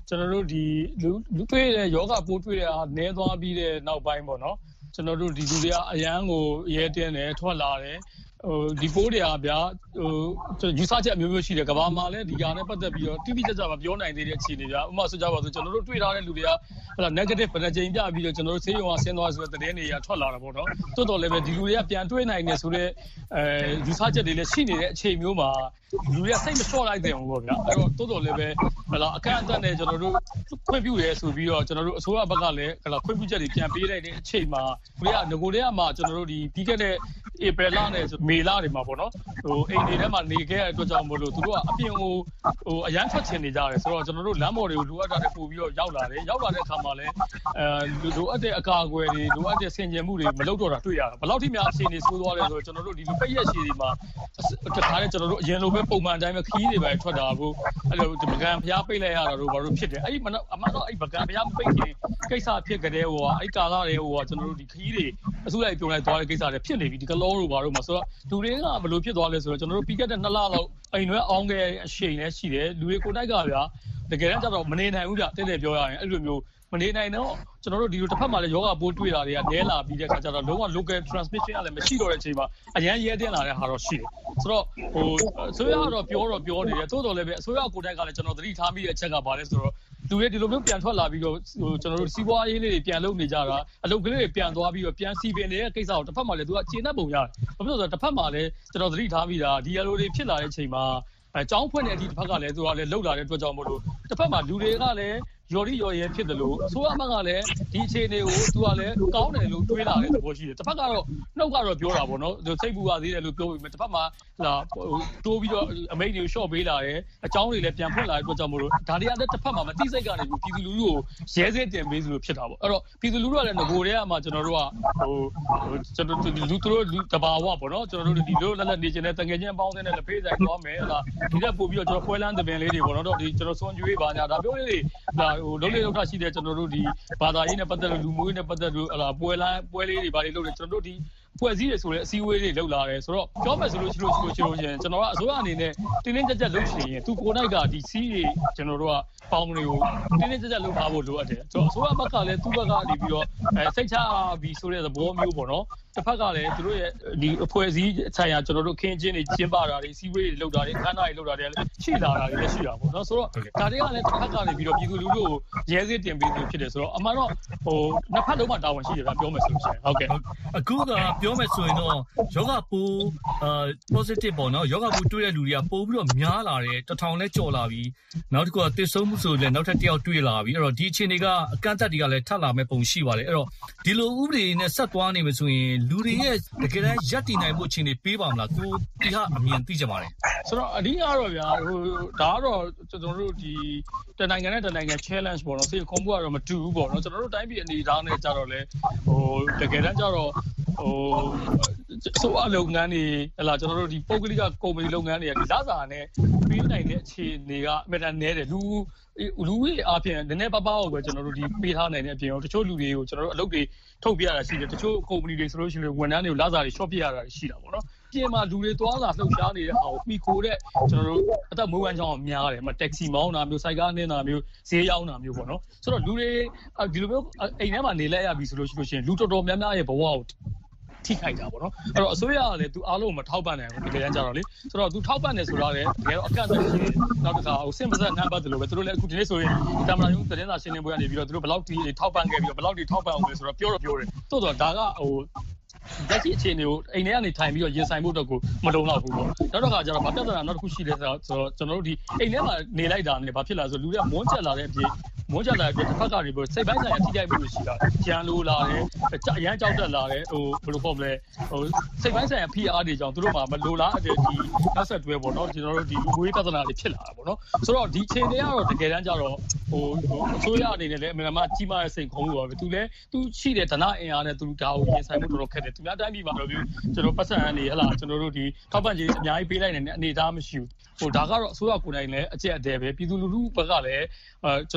ကျွန်တော်တို့ဒီလူတွေ့တဲ့ယောဂပိုးတွေ့တဲ့နည်းသွားပြီးတဲ့နောက်ပိုင်းပေါ့နော်ကျွန်တော်တို့ဒီလူတွေကအရန်ကိုရဲတင်းတယ်ထွက်လာတယ်ဒီပိုးတွေကဗျာယူဆချက်အမျိုးမျိုးရှိတယ်ကဘာမှာလဲဒီဟာနဲ့ပတ်သက်ပြီးတော့တိတိကျကျမပြောနိုင်သေးတဲ့အခြေအနေဗျာဥပမာဆိုကြပါစို့ကျွန်တော်တို့တွေ့ထားတဲ့လူတွေကဟလာ negative ဘယ်နှကြိမ်ပြပြီးတော့ကျွန်တော်တို့ဆေးရုံကဆင်းသွားဆိုတဲ့သတင်းတွေကထွက်လာတာပေါ့နော်တိုးတော်လည်းပဲဒီလူတွေကပြန်တွေ့နိုင်နေဆိုတဲ့ယူဆချက်တွေလည်းရှိနေတဲ့အခြေမျိုးမှာလူတွေကစိတ်မလျှော့လိုက်တယ်ပေါ့ဗျာအဲ့တော့တိုးတော်လည်းပဲဟလာအခန့်အသတ်နဲ့ကျွန်တော်တို့ခွင့်ပြုရဲဆိုပြီးတော့ကျွန်တော်တို့အစိုးရဘက်ကလည်းဟလာခွင့်ပြုချက်တွေပြန်ပေးလိုက်တဲ့အချိန်မှာလူတွေကငကိုတွေကမှကျွန်တော်တို့ဒီပြီးခဲ့တဲ့ဧပြီလနဲ့မေလတွေမှာပေါ့နော်အိမ်တွေထဲမှာနေခဲ့တဲ့အတွက်ကြောင့်မို့လို့သူတို့ကအပြင်ကိုအရန်ထွက်ချင်နေကြတယ်ဆိုတော့ကျွန်တော်တို့လမ်းပေါ်တွေကိုလိုအပ်တာတွေပို့ပြီးတော့ရောက်လာတဲ့အခါမှာလည်းလိုအပ်တဲ့အကာအကွယ်တွေလိုအပ်တဲ့ဆင်ခြင်မှုတွေမလုပ်တော့တာတွေ့ရတာဘယ်လောက်ထိများအခြေအနေဆိုးသွားလဲဆိုတော့ကျွန်တော်တို့ဒီလိုပိတ်ရက်ရှည်တွေမှာတခါတည်းကျွန်တော်တို့အရင်လိုပဲပုံမှန်အတိုင်းပဲခီးတွေပဲထွက်တာဘူးအဲ့လိုဒီပကံဖျားပိတ်လိုက်ရတာတို့ဘာလို့ဖြစ်တယ်အဲ့ဒီအမှန်တော့အဲ့ပကံဖျားပိတ်ခင်ကိစ္စဖြစ်ကြတဲ့ဟိုအဲ့ကာလာတွေဟိုကျွန်တော်တို့ဒီခီးတွေအစုလိုက်ပြုံလိုက်သွားတဲ့ကိစ္စတွေဖြစ်နေပြီဒီကလောတို့ဘာလို့မဆိုတော့လူတွေကဘယ်လိုဖြစ်သွားလဲဆိုတော့ကျွန်တော်တို့ပြီးခဲ့တဲ့2လလောက်အိမ်တွေအောင်းခဲ့အရှိန်လည်းရှိတယ်လူတွေကိုတိုက်ကဗျာတကယ်တမ်းကျတော့မနေနိုင်ဘူးဗျတဲ့ပြောရရင်အဲ့လိုမျိုးမနေနိုင်တော့ကျွန်တော်တို့ဒီလိုတစ်ဖက်မှာလည်းယောဂပိုးတွေ့တာတွေကနည်းလာပြီးတဲ့အခါကျတော့လုံးဝ local transmission ကလည်းမရှိတော့တဲ့အချိန်မှာအရန်ရဲတင်းလာတဲ့ဟာတော့ရှိတယ်ဆိုတော့ဟိုအစိုးရကတော့ပြောနေတယ်သို့တော်လည်းပဲအစိုးရကိုယ်တိုင်ကလည်းကျွန်တော်သတိထားမိတဲ့အချက်ကဘာလဲဆိုတော့လူတွေဒီလိုမျိုးပြန်ထွက်လာပြီးတော့ကျွန်တော်တို့စီးပွားရေးလေးတွေပြန်လုပ်နေကြတာအလုပ်ကလေးတွေပြန်သွားပြီးတော့ပြန်စီပင်နေတဲ့ကိစ္စကိုတစ်ဖက်မှာလည်းသူကခြေနှက်ပုံရတယ်ဘာဖြစ်လို့လဲဆိုတော့တစ်ဖက်မှာလည်းကျွန်တော်သတိထားမိတာဒီလိုတွေဖြစ်လာတဲ့အချိန်မှာအကြောင်းဖွင့်တဲ့အထိတစ်ဖက်ကလည်းသူကလည်းလှုပ်လာတဲ့အတွက်ကြောင့်မို့လို့တစ်ဖက်မှာလူတွေကလည်းရော်ရီရော်ရဲဖြစ်တယ်လို့အစိုးရအမှန်ကလည်းဒီအခြေအနေကိုသူကလည်းကောင်းတယ်လို့တွေးလာတဲ့သဘောရှိတယ်တစ်ဖက်ကတော့နှုတ်ကတော့ပြောတာပေါ့နော်စိတ်ပူပါသေးတယ်လို့ပြောပြီးမှတစ်ဖက်မှာလာတိုးပြီးတော့အမိန့်တွေ short ပေးလာတယ်အကြောင်းတွေလည်းပြန်ဖွင့်လာတဲ့အတွက်ကြောင့်မို့လို့ဒါတွေကလည်းတစ်ဖက်မှာမသိစိတ်ကနေပြီးပြည်သူလူထုကိုရဲစဲတင်ပေးဆိုလို့ဖြစ်တာပေါ့အဲ့တော့ပြည်သူလူထုကလည်းငကိုတွေကမှကျွန်တော်တို့ကကျွန်တော်တို့လူတို့တဘာဝပေါ့နော်ကျွန်တော်တို့ဒီလိုလက်လက်နေခြင်းနဲ့တငယ်ချင်းပေါင်းတဲ့လက်ဖေးဆိုင်သွားမယ်ဟလာဒီတက်ပို့ပြီးတော့ကျွန်တော်ဖွဲလန်းတပင်လေးတွေပေါ့နော်ဒီကျွန်တော်စွန်ကျွေးပါညာဒါပြောလေးတွေဟိုလုံးလေးလောက်ထရှိတဲ့ကျွန်တော်တို့ဒီဘာသာရေးနဲ့ပတ်သက်လို့လူမျိုးရေးနဲ့ပတ်သက်လို့ဟလာပွဲလေးတွေဘာတွေလုပ်တယ်ကျွန်တော်တို့ဒီဖွဲ့စည်းရဆိုတဲ့အစည်းအဝေးတွေလုပ်လာတယ်ဆိုတော့ပြောမယ်ဆိုလို့ရှိရင်ကျွန်တော်ကအစိုးရအနေနဲ့တင်းတင်းကြပ်ကြပ်လုပ်ရှင်ရင်သူကိုယ်တိုင်ကဒီစီးတွေကျွန်တော်တို့ကပေါင်းတွေကိုတင်းတင်းကြပ်ကြပ်လုပ်ထားဖို့လိုအပ်တယ်ဆိုတော့အစိုးရဘက်ကလည်းသူ့ဘက်ကနေပြီးတော့စိတ်ချပြီးဆိုတဲ့သဘောမျိုးပေါ့နော်တစ်ဖက်ကလည်းသူတို့ရဲ့ဒီအဖွဲ့အစည်းဆိုင်ရာကျွန်တော်တို့ခင်းချင်းတွေကျင်းပတာတွေစီးဝေးတွေလုပ်တာတွေခန်းနာတွေလုပ်တာတွေလည်းရှိလာတာတွေလည်းရှိတာပေါ့နော်ဆိုတော့ဒါတွေကလည်းတစ်ဖက်ကနေပြီးတော့ပြည်သူလူထုကိုရဲစည်းတင်ပေးလို့ဖြစ်တယ်ဆိုတော့အမှန်တော့ဟိုနှစ်ဖက်လုံးမှာတာဝန်ရှိတယ်ဗျပြောမယ်ဆိုလို့ရှိရင်ဟုတ်ကဲ့အခုကပြောမယ်ဆိုရင်တော့ယောဂပိုးpositive ပေါ့နော်ယောဂပိုးတွေ့တဲ့လူတွေကပို့ပြီးတော့များလာတယ်1000လဲကြော်လာပြီနောက်တစ်ခုကသစ်ဆုံးမှုဆိုလည်းနောက်ထပ်တစ်ယောက်တွေ့လာပြီအဲ့တော့ဒီအခြေအနေကအကန့်အသတ်တွေကလည်းထပ်လာမဲ့ပုံရှိပါတယ်အဲ့တော့ဒီလိုဥပဒေနဲ့ဆက်သွားနေမယ်ဆိုရင်လူတွေရဲ့တကယ်တမ်းရပ်တည်နိုင်မှုအခြေအနေပေးပါမလားကိုဒီဟာအမြင်သိကြပါတယ်ဆိုတော့အဓိကတော့ဗျာဟိုဒါကတော့ကျွန်တော်တို့ဒီတနိုင်ငံနဲ့တနိုင်ငံ challenge ပေါ့နော်စိတ်ခုံးဖို့ကတော့မတူဘူးပေါ့နော်ကျွန်တော်တို့တိုင်းပြည်အနေအထားနဲ့ကြတော့လေဟိုတကယ်တမ်းကြတော့ဟိုဆိုအလုပ်ငန်းတွေဟလာကျွန်တော်တို့ဒီပုဂ္ဂလိကကုမ္ပဏီလုပ်ငန်းတွေကဒီလစာနဲ့ပြီးနိုင်တဲ့အခြေအနေကအမြဲတမ်းနည်းတယ်လူကြီးအပြင်နည်းနည်းပါးပါးကိုပဲကျွန်တော်တို့ဒီပေးထားနိုင်တဲ့အပြင်တချို့လူတွေကိုကျွန်တော်တို့အလုပ်တွေထုတ်ပြရတာရှိတယ်တချို့ကုမ္ပဏီတွေဆိုလို့ရှိရင်ဝန်ထမ်းတွေကိုလစာတွေ short ပြရတာရှိတာပေါ့နော်ပြင်မှာလူတွေသွားလာလှုပ်ရှားနေတဲ့ဟာကိုပြီးခိုးတဲ့ကျွန်တော်တို့အသက်မွေးဝမ်းကြောင်းအောင်များတယ်တက္ကစီမောင်းတာမျိုးစိုက်ကားနင်းတာမျိုးဈေးရောက်တာမျိုးပေါ့နော်ဆိုတော့လူတွေဒီလိုမျိုးအိမ်ထဲမှာနေလိုက်ရပြီဆိုလို့ရှိရင်လူတော်တော်များများရဲ့ဘဝကိုထိခိုက်တာပေါ့နော်အဲ့တော့အစိုးရကလည်းသူအားလုံးမထောက်ပံ့နိုင်ဘူးဒီကနေ့ကျတော့လေဆိုတော့သူထောက်ပံ့နေဆိုတော့လေတကယ်တော့အကန့်အသတ်ရှိနောက်တစ်ခါဟိုစင်ပစက်နှမ်းပတ်တယ်လို့ပဲသူတို့လည်းအခုဒီနေ့ဆိုရင်တာမန်ရုံးသတင်းစာရှင်းလင်းပွဲကနေပြီးတော့သူတို့ဘယ်လောက်ထိထောက်ပံ့ခဲ့ပြီးတော့ဘယ်လောက်ထိထောက်ပံ့အောင်လဲဆိုတော့ပြောတယ်တိုးတော့ဒါကဟိုလက်ရှိအခြေအနေကိုအိမ်ထဲကနေထိုင်ပြီးတော့ရင်ဆိုင်ဖို့တော့ကိုမလုံလောက်ဘူးပေါ့နောက်တော့ခါကျတော့ဘာပြဿနာနောက်တစ်ခုရှိလဲဆိုတော့ကျွန်တော်တို့ဒီအိမ်ထဲမှာနေလိုက်တာနဲ့ဘာဖြစ်လာဆိုလူတွေကမွန်းချက်လာတဲ့အပြင်မွန်းချက်လာတဲ့တစ်ဖက်ကနေပြီးစိတ်ပိုင်းဆိုင်ရာထိခိုက်မှုတွေရှိတာကြံလိုလာတယ်အရန်ကြောက်တက်လာတယ်ဟိုဘယ်လိုပေါ့မလဲဟိုစိတ်ပိုင်းဆိုင်ရာ PR တွေကြောင့်သူတို့မှမလိုလားတဲ့ဒီနောက်ဆက်တွဲပေါ့နော်ကျွန်တော်တို့ဒီငွေပြဿနာတွေဖြစ်လာတာပေါ့နော်ဆိုတော့ဒီချိန်တွေကတော့တကယ်တမ်းကျတော့ဟိုအစိုးရအနေနဲ့လည်းအမှန်တမ်းကြီးမားတဲ့စိန်ခေါ်မှုပါပဲသူလည်းသူရှိတဲ့ဓနအင်အားနဲ့သူဒါကိုရင်ဆိုင်မှုတော်တော်ခက်တယ်သူများတိုင်းပြည်မှာတော့ကျွန်တော်ပတ်စံအနေဟလာကျွန်တော်တို့ဒီထောက်ပံ့ကြီးအများကြီးပေးလိုက်နေတဲ့အနေအထားမရှိဘူးဟိုဒါကတော့အစိုးရကိုယ်တိုင်လည်းအကျက်အတဲပဲပြည်သူလူထုဘက်ကလည်းကျွန်တော်တို့နည်းနည်း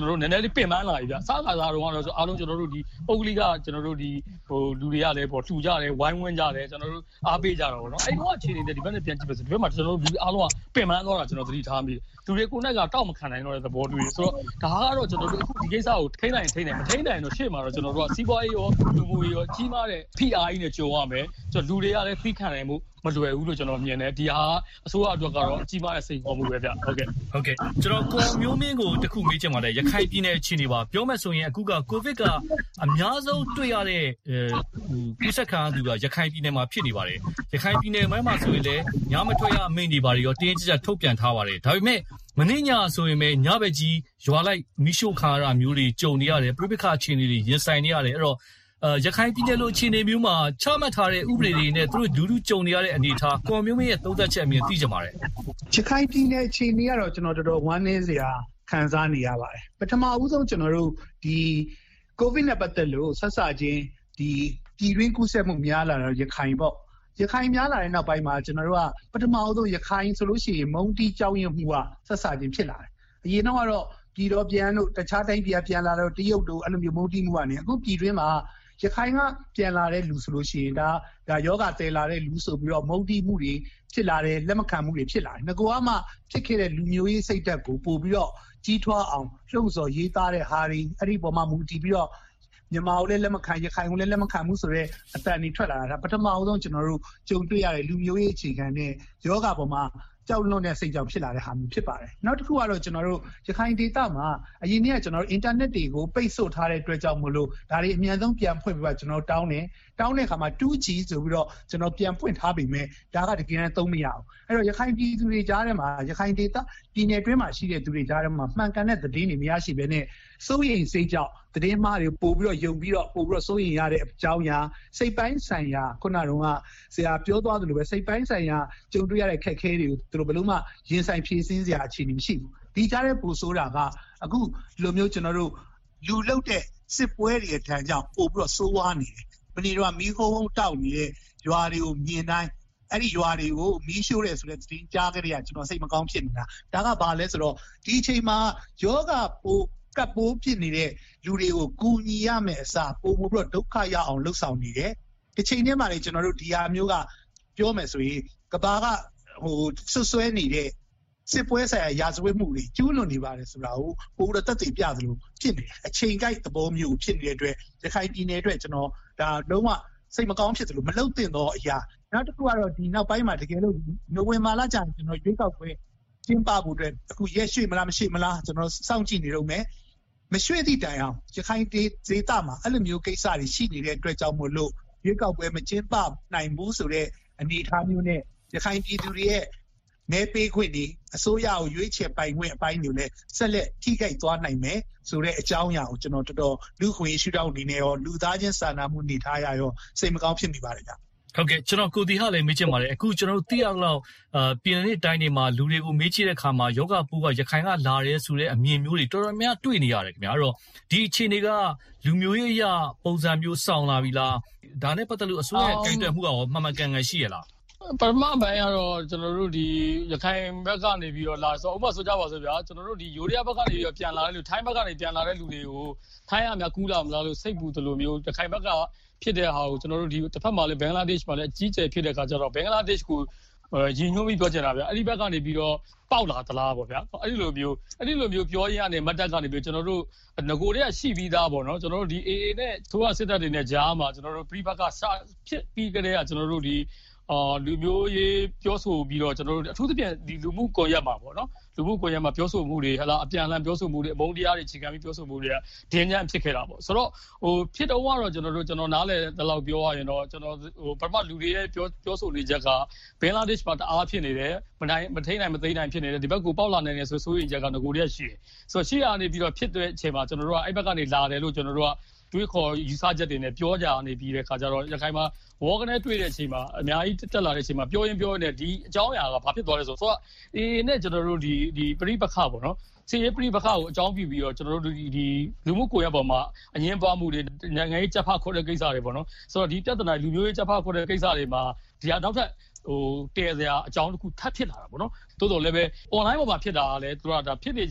လေးပင်ပန်းလာပြီဗျစားခါစားတော့ဆိုအားလုံးကျွန်တော်တို့ဒီပုဂ္ဂလိကကျွန်တော်တို့ဒီလူတွေကလည်းပေါ့လှူကြတယ်ဝိုင်းဝန်းကြတယ်ကျွန်တော်တို့အားပေးကြတာပေါ့နော်အဲ့တော့အခြေအနေနဲ့ဒီဘက်နဲ့ပြန်ကြည့်ပါဆိုဒီဘက်မှာကျွန်တော်တို့လူအားလုံးကပင်ပန်းသွားတာကျွန်တော်သတိထားမိတယ်လူတွေကိုယ်နဲ့ကတောက်မခံနိုင်တော့တဲ့သဘောတွေ့ဆိုတော့ဒါကတော့ကျွန်တော်တို့အခုဒီကိစ္စကိုထိန်းနိုင်မထိန်းနိုင်တော့ရှေ့မှာတော့ကျွန်တော်တို့ကစီးပွားရေးရောလူမှုရေးရောကြီးမားတဲ့ PR ကြီးနဲ့ကြုံရမယ်ကျွန်တော်လူတွေကလည်းသိခံနိုင်မှုမလွယ်ဘူးလို့ကျွန်တော်မြင်တယ်ဒီဟာအစိုးရအတွက်ကတော့အကြီးမားတဲ့စိန်ခေါ်မှုပဲဗျဟုတ်ကဲ့ကျွန်တော်ကိုမျိုးမင်းကိုတခုမေးချင်ပါတယ်ရခိုင်ပြည်နယ်အခြေအနေပါပြောမယ်ဆိုရင်အခုကကိုဗစ်ကအများဆုံးတွေ့ရတဲ့ကူးစက်ခံရသူကရခိုင်ပြည်နယ်မှာဖြစ်နေပါတယ်ရခိုင်ပြည်နယ်မှာဆိုရင်လည်းညမထွက်ရအမိန့်တွေပါရောတင်းကျပ်ထုတ်ပြန်ထားပါတယ်ဒါပေမဲ့မနေ့ညဆိုရင်ပဲညဘက်ကြီးရွာလိုက်မီးရှို့ခါရမျိုးတွေကြုံနေရတယ်ပြိပခအခြေအနေတွေရင်ဆိုင်နေရတယ်အဲ့တော့ရခိုင်ပြည်နယ်လိုအခြေအနေမျိုးမှာချမှတ်ထားတဲ့ဥပဒေတွေနဲ့သူတို့လူကြုံနေရတဲ့အနေအထားကွန်မျိုးမင်းရဲ့သုံးသပ်ချက်အမြင်သိကြပါတယ်ရခိုင်ပြည်နယ်အခြေအနေကတော့ကျွန်တော်တော်တော်ဝမ်းနည်းစရာခံစားနေရပါတယ်ပထမဦးဆုံးကျွန်တော်တို့ဒီကိုဗစ်နဲ့ပတ်သက်လို့ဆက်စချင်းဒီပြည်တွင်းကူးစက်မှုများလာတော့ရခိုင်ပေါ့ရခိုင်များလာတဲ့နောက်ပိုင်းမှာကျွန်တော်တို့ကပထမဦးဆုံးရခိုင်ဆိုလို့ရှိရင်မုံတီကြောင်းရင်မှုကဆက်စချင်းဖြစ်လာတယ်အရင်တော့ကတော့ပြည်တော်ပြန်တို့တခြားတိုင်းပြန်လာတော့တရုတ်တို့အဲ့လိုမျိုးမုံတီမှုကနေအခုပြည်တွင်းမှာရခိုင်ကပြန်လာတဲ့လူဆိုလို့ရှိရင်ဒါယောဂတည်လာတဲ့လူဆိုပြီးတော့မုံတီမှုတွေဖြစ်လာတယ်လက်မခံမှုတွေဖြစ်လာတယ်ငါကမှဖြစ်ခဲ့တဲ့လူမျိုးရေးစိတ်ဓာတ်ကိုပို့ပြီးတော့ကြီးထွားအောင်လှုံ့ဆော်ရေးသားတဲ့ဟာတွေအဲ့ဒီပေါ်မှာမူတည်ပြီးတော့မြန်မာကိုလည်းလက်မခံရခိုင်ကိုလည်းလက်မခံမှုဆိုတော့အတန်တွေထွက်လာတာပထမအောင်ဆုံးကျွန်တော်တို့ကြုံတွေ့ရတဲ့လူမျိုးရေးအခြေခံနဲ့ယောဂပေါ်မှာကြောက်လွန်တဲ့စိတ်ကြောင့်ဖြစ်လာတဲ့ဟာမျိုးဖြစ်ပါတယ်နောက်တစ်ခုကတော့ကျွန်တော်တို့ရခိုင်ဒေသမှာအရင်ကကျွန်တော်တို့အင်တာနက်တွေကိုပိတ်ဆို့ထားတဲ့အတွက်ကြောင့်မလို့ဒါတွေအများဆုံးပြန်ဖွင့်ပြီးတော့ကျွန်တော်တောင်းတဲ့အခါမှာ 2G ဆိုပြီးတော့ကျွန်တော်ပြန်ဖွင့်ထားပေမဲ့ဒါကတကယ်တမ်းသုံးမရအောင်အဲ့တော့ရခိုင်ပြည်သူတွေကြားထဲမှာရခိုင်ဒေသပြည်နယ်တွင်းမှာရှိတဲ့သူတွေကြားထဲမှာမှန်ကန်တဲ့သတင်းတွေမရရှိဘဲနဲ့စိုးရိမ်စိတ်ကြောင့်သတင်းမှားတွေပို့ပြီးတော့ယုံပြီးတော့ပို့ပြီးတော့စိုးရိမ်ရတဲ့အကြောင်းအရာစိတ်ပိုင်းဆိုင်ရာခုနတုန်းကဆရာပြောသွားသလိုပဲစိတ်ပိုင်းဆိုင်ရာကြုံတွေ့ရတဲ့ခက်ခဲတွေကိုသူတို့ဘယ်လို့မှရင်ဆိုင်ဖြေရှင်းစရာအခြေအနေမရှိဘူးဒီကြားထဲပို့ဆိုတာကအခုဒီလိုမျိုးကျွန်တော်တို့လူလုတ်တဲ့စစ်ပွဲတွေအထံကြောင့်ပို့ပြီးတော့စိုးဝါးနေတယ်မနေ့တော့မီးဟုံးဟုံးတောက်နေတဲ့ရွာတွေကိုမြင်တိုင်းအဲ့ဒီရွာတွေကိုမီးရှို့တယ်ဆိုတဲ့သတင်းကြားကြတဲ့ကကျွန်တော်စိတ်မကောင်းဖြစ်နေတာဒါကဘာလဲဆိုတော့ဒီအချိန်မှာယောဂပိုးကပ်ပိုးဖြစ်နေတဲ့လူတွေကိုကူညီရမယ်အစားပို့ပြီးတော့ဒုက္ခရအောင်လှုပ်ဆောင်နေတယ်ဒီချိန်ထဲမှာလေကျွန်တော်တို့ဒီဟာမျိုးကပြောမယ်ဆိုရင်ကဘာကဆွဲနေတဲ့စစ်ပွဲဆိုင်ရာရာဇဝတ်မှုတွေကျူးလွန်နေပါတယ်ဆိုတာကိုပို့ပြီးတော့တက်တည်ပြသလိုဖြစ်နေတယ်အချိန်ကိုက်သဘောမျိုးဖြစ်နေတဲ့အတွက်ရခိုင်ပြည်နယ်အတွက်ကျွန်တော်ဒါလုံးဝစိတ်မကောင်းဖြစ်သလိုမလှုပ်သင့်သောအရာနောက်တစ်ခုကတော့ဒီနောက်ပိုင်းမှာတကယ်လို့နိုဝင်ဘာလကျရင်ကျွန်တော်ရွေးကောက်ပွဲကျင်းပဖို့အတွက်အခုရက်ရွှေ့မလားမရှိမလားကျွန်တော်စောင့်ကြည့်နေတော့မယ်မရွှေ့သည့်တိုင်အောင်ရခိုင်ဒေသမှာအဲ့လိုမျိုးကိစ္စတွေရှိနေတဲ့အတွက်ကြောင့်မို့လို့ရွေးကောက်ပွဲမကျင်းပနိုင်ဘူးဆိုတဲ့အနေအထားမျိုးနဲ့ရခိုင်ပြည်သူတွေရဲ့မဲပေးခွင့်တွေအစိုးရကိုရွေးချယ်ပိုင်ခွင့်အပိုင်းတွေလည်းဆက်လက်ထိခိုက်သွားနိုင်မယ်ဆိုတဲ့အကြောင်းအရာကိုကျွန်တော်တော်တော်လူခွင့်ရှုထောင့်အနေနဲ့ရောလူသားချင်းစာနာမှုနေထားရရောစိတ်မကောင်းဖြစ်နေပါတယ်ဗျဟုတ်ကဲ့ကျွန်တော်ကိုတီဟာလည်းမေးချင်ပါတယ်အခုကျွန်တော်တို့သိရလောက်ပြည်နယ်တိုင်းတွေမှာလူတွေကိုမေးကြည့်တဲ့အခါမှာယောဂပိုးကရခိုင်ကလာရဲဆိုတဲ့အမြင်မျိုးတွေတော်တော်များတွေ့နေရတယ်ခင်ဗျာအဲ့တော့ဒီအခြေအနေကလူမျိုးရေးအရပုံစံမျိုးစောင့်လာပြီလားဒါနဲ့ပတ်သက်လို့အစိုးရရဲ့ကြိုက်တဲ့မှုကရောမှန်မှန်ကန်ကန်ရှိရလားပထမပိုင်းကတော့ကျွန်တော်တို့ဒီရခိုင်ဘက်ကနေပြီးတော့လာဆိုဥပမာဆိုကြပါစို့ဗျာကျွန်တော်တို့ဒီယူရီးယားဘက်ကနေပြီးတော့ပြန်လာတဲ့လူထိုင်းဘက်ကနေပြန်လာတဲ့လူတွေကိုထိုင်းအများကူးလာမလားလို့စိတ်ပူတယ်လို့မျိုးရခိုင်ဘက်ကဖြစ်တဲ့ဟာကိုကျွန်တော်တို့ဒီတစ်ဖက်မှာလည်းဘင်္ဂလားဒေ့ရှ်မှာလည်းအကြီးကျယ်ဖြစ်တဲ့အခါကျတော့ဘင်္ဂလားဒေ့ရှ်ကိုရည်ညွှန်းပြီးပြောချင်တာဗျအဲ့ဒီဘက်ကနေပြီးတော့ပေါက်လာသလားပေါ့ဗျာအဲ့ဒီလိုမျိုးပြောရင်းကနေမတ်တက်ကနေပြီးကျွန်တော်တို့ငကိုတွေကရှိပြီးသားပေါ့နော်ကျွန်တော်တို့ဒီ AA နဲ့ထိုးရစစ်တပ်တွေနဲ့ကြားမှာကျွန်တော်တို့ပြိပကစဖြစ်ပြီးကြတဲ့ကကျွန်တော်တို့ဒီလူမျိုးရေးပြောဆိုပြီးတော့ကျွန်တော်တို့အထူးသဖြင့်ဒီလူမှုကွန်ရက်မှာပေါ့နော်လူမှုကွန်ရက်မှာပြောဆိုမှုတွေဟလာအပြန်အလှန်ပြောဆိုမှုတွေအမုန်းတရားတွေခြေခံပြီးပြောဆိုမှုတွေကဒင်းညံ့ဖြစ်ခဲ့တာပေါ့ဆိုတော့ဖြစ်တော့ကတော့ကျွန်တော်နားလဲတလောက်ပြောရရင်တော့ကျွန်တော်ပထမလူတွေရဲ့ပြောဆိုနေချက်ကဘင်္ဂလားဒေ့ရှ်မှာတအားဖြစ်နေတယ်မထိနိုင်မသိနိုင်ဖြစ်နေတယ်ဒီဘက်ကိုပေါက်လာနိုင်တယ်ဆိုရင်ချက်ကငကိုတွေကရှိတယ်ဆိုတော့ရှေ့ကနေပြီးတော့ဖြစ်တဲ့အချိန်မှာကျွန်တော်တို့ကအဲ့ဘက်ကနေလာတယ်လို့ကျွန်တော်တို့ကတွေးခေါ်ယူဆချက်တွေနဲ့ပြောကြနေပြီးတဲ့ခါကျတော့ရခိုင်မှာဝေါကနေတွေ့တဲ့အချိန်မှာအများကြီးတက်လာတဲ့အချိန်မှာပြောရင်ဒီအကြောင်းအရာကဘာဖြစ်သွားလဲဆိုတော့အေးနဲ့ကျွန်တော်တို့ဒီပရိပခပေါ့နော်စီရေးပရိပခကိုအကြောင်းပြုပြီးတော့ကျွန်တော်တို့ဒီလူမှုကွန်ရက်ပေါ်မှာအငင်းပွားမှုတွေနိုင်ငံရေးချက်ဖခေါ်တဲ့ကိစ္စတွေပေါ့နော်ဆိုတော့ဒီပြဿနာလူမျိုးရေးချက်ဖခေါ်တဲ့ကိစ္စတွေမှာဒီဟာနောက်ထပ်တည်စရာအကြောင်းတစ်ခုထပ်ဖြစ်လာတာပေါ့နော်တိုးတော်လည်းပဲ online ပေါ်မှာဖြစ်တာကလည်းသူကဒါဖြစ်နေကြ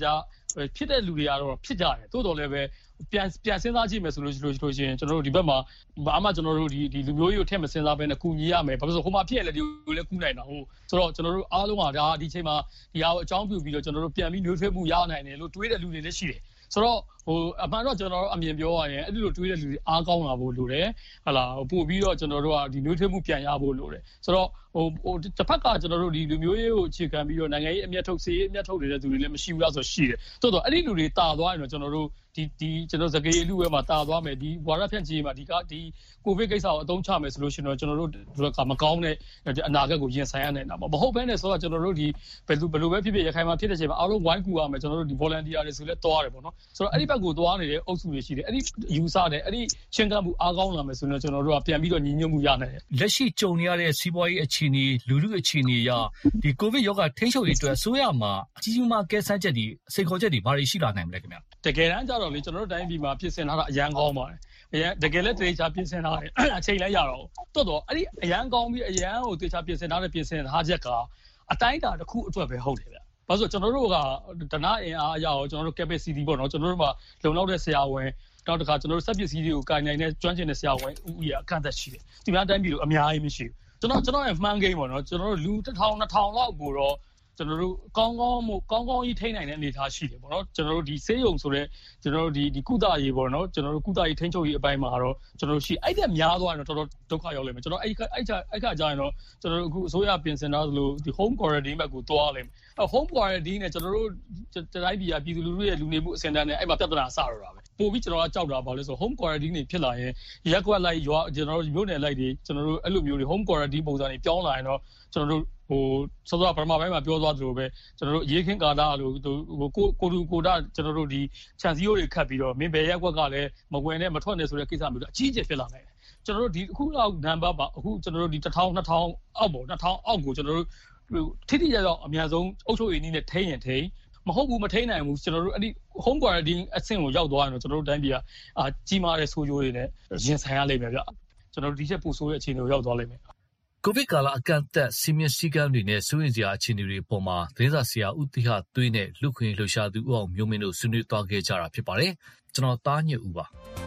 ဖြစ်တဲ့လူတွေကတော့ဖြစ်ကြတယ်တိုးတော်လည်းပဲပြန်စဉ်းစားကြည့်မယ်ဆိုလို့ရှိရင်ကျွန်တော်တို့ဒီဘက်မှာဘာမှကျွန်တော်တို့ဒီလူမျိုးရေးကိုထည့်မစဉ်းစားဘဲနဲ့ကူညီရမယ်ဘာလို့ဆိုဟိုမှာဖြစ်ရလေဒီကိုလည်းကူနိုင်တာဟုတ်ဆိုတော့ကျွန်တော်တို့အားလုံးကဒါဒီချိန်မှာဒီဟာကိုအကြောင်းပြုပြီးတော့ကျွန်တော်တို့ပြန်ပြီးနှွေးထွေးမှုရနိုင်တယ်လို့တွေးတဲ့လူတွေလည်းရှိတယ်ဆိုတော့အမှန်တော့ကျွန်တော်တို့အမြင်ပြောရရင်အဲ့ဒီလိုတွေးတဲ့လူတွေအားကောင်းလာဖို့လိုတယ်ဟာလာပို့ပြီးတော့ကျွန်တော်တို့ကဒီနှွေးထွေးမှုပြန်ရဖို့လိုတယ်ဆိုတော့တစ်ဖက်ကကျွန်တော်တို့ဒီလူမျိုးရေးကိုအခြေခံပြီးတော့နိုင်ငံရေးအမျက်ထုတ်စီရေးအမျက်ထုတ်နေတဲ့သူတွေလည်းမရှိဘူးလားဆိုရှိတယ်တိုးတော့အဲ့ဒီလူတွေတာသွားရင်တော့ကျွန်တော်တို့ဒီကျွန်တော်စကေးလူဝဲမှာတာသွားမယ်ဒီဝါရဖြန့်ချီမှာဒီကိုဗစ်ကိစ္စကိုအသုံးချမယ်ဆိုလို့ရှိရင်တော့ကျွန်တော်တို့ကမကောင်းတဲ့အနာဂတ်ကိုရင်ဆိုင်ရနိုင်တာပေါ့မဟုတ်ဘဲနဲ့ဆိုတော့ကျွန်တော်တို့ဒီဘယ်လိုပဲဖြစ်ဖြစ်ရခိုင်မှာဖြစ်တဲ့ချိန်မှာအားလုံးဝိုင်းကူရမယ်ကျွန်တော်တို့ဒီ volunteer တွေဆိုလည်းတွားတယ်ပေါ့နော်ဆိုတော့အဲ့ဒီဘက်ကိုတွားနေတဲ့အုပ်စုတွေရှိတယ်အဲ့ဒီယူဆတယ်အဲ့ဒီချင်းကပ်မှုအားကောင်းလာမယ်ဆိုရင်ကျွန်တော်တို့ကပြန်ပြီးတော့ညီညွတ်မှုရနိုင်တယ်လက်ရှိကြုံနေရတဲ့စီးပွားရေးအခြေအနေလူထုအခြေအနေအရဒီကိုဗစ်ရောဂါထိန်းချုပ်ရေးအတွက်အစိုးရမှာအကြီးမားကဲဆန်းချက်တွေစိန်ခေါ်ချက်တွေဘာတွေရှိလာနိုင်မလဲခင်ဗျတကယ်တမ်းကျတော့လေကျွန်တော်တို့တိုင်းပြည်မှာပြင်ဆင်ထားတာအရန်ကောင်းပါတယ်တကယ်လည်းတေချာပြင်ဆင်ထားတယ်အချိန်လည်းရတော့တော့အဲ့ဒီအရန်ကောင်းပြီးအရန်ကိုတေချာပြင်ဆင်ထားတဲ့ပြင်ဆင်ထားချက်ကအတိုင်းအတာတစ်ခုအတွက်ပဲဟုတ်တယ်ဗျဘာလို့ကျွန်တော်တို့ကဒနာအင်အားအရာကိုကျွန်တော်တို့ capacity ပေါ့နော်ကျွန်တော်တို့မှာလုံလောက်တဲ့ဆရာဝန်နောက်တစ်ခါကျွန်တော်တို့စက်ပစ္စည်းတွေကိုကိုင်နိုင်တဲ့ကျွမ်းကျင်တဲ့ဆရာဝန်ဦးရအခန့်သက်ရှိတယ်ဒီများတိုင်းပြည်လိုအများကြီးမရှိဘူးကျွန်တော်ရဲ့မှန်းကိန်းပေါ့နော်ကျွန်တော်တို့လူ1000 2000လောက်ကိုတော့ကျွန်တော်တို့ကောင်းကြီးထိန်းနိုင်တဲ့အနေအထားရှိတယ်ပေါ့နော်ကျွန်တော်တို့ဒီဆေးရုံဆိုတဲ့ကျွန်တော်တို့ဒီကုသရေးပေါ့နော်ကျွန်တော်တို့ကုသရေးထိန်းချုပ်ရေးအပိုင်းမှာတော့ကျွန်တော်တို့ရှိအဲ့တဲ့များသွားရင်တော့တော်တော်ဒုက္ခရောက်လိမ့်မယ်ကျွန်တော်အဲ့ခါကြာရင်တော့ကျွန်တော်တို့အခုအစိုးရပြင်ဆင်ထားသလိုဒီ home quarantine ဘက်ကိုသွားလိမ့်မယ်home quarantine နဲ့ကျွန်တော်တို့တိုင်းပြည်လူထုရဲ့လူနေမှုအဆင့်တန်းနဲ့အဲ့မှာပြဿနာစတော့တာပဲပို့ပြီးကျွန်တော်ကကြောက်တာပါလဲဆို home quarantine တွေဖြစ်လာရင်ရက်ကွက်လိုက်ရွာကျွန်တော်တို့မြို့နယ်လိုက်တွေကျွန်တော်တို့အဲ့လိုမျိုးတွေ home quarantine ပုံစံတွေပြောင်းလာရင်တော့ကျွန်တော်တို့စောစောပထမပိုင်းမှာပြောသွားသလိုပဲကျွန်တော်တို့ရေးခင်းကာတာလို့ကိုတာကျွန်တော်တို့ဒီခြံစည်းရိုးတွေခတ်ပြီးတော့မင်းဘယ်ရက်ကွက်ကလည်းမဝင်နဲ့မထွက်နဲ့ဆိုတဲ့ကိစ္စမျိုးအကြီးအကျယ်ဖြစ်လာနိုင်တယ်ကျွန်တော်တို့ဒီအခုလောက်နံပါတ်ပါအခုကျွန်တော်တို့ဒီ1000 2000အောက်ပေါ့2000အောက်ကိုကျွန်တော်တို့ထိထိရောက်အများဆုံးအုပ်ချုပ်ရေးနည်းနဲ့ထိန်းရင်ထိန်းမဟုတ်ဘူးမထိန်းနိုင်ဘူးကျွန်တော်တို့အဲ့ဒီ home quarantine အဆင့်ကိုရောက်သွားရင်တော့ကျွန်တော်တို့တိုင်းပြည်ကကြီးမားတဲ့ဆိုးကျိုးတွေနဲ့ရင်ဆိုင်ရလိမ့်မယ်ဗျကျွန်တော်တို့ဒီချက်ပို့ဆိုးတဲ့အခြေအနေကိုရောက်သွားလိမ့်မယ်ကိုဗစ်ကာလအကန့်အသတ်စီမင်းစည်းကမ်းတွေနဲ့စိုးရိမ်စရာအခြေအနေတွေပေါ်မှာသတင်းစာဆရာဦးတိဟသွေးနဲ့လူခွင့်လှူရှာသူဦးအောင်မျိုးမင်းတို့ဆွေးနွေးသွားခဲ့ကြတာဖြစ်ပါတယ်ကျွန်တော်သားညွတ်ဦးပါ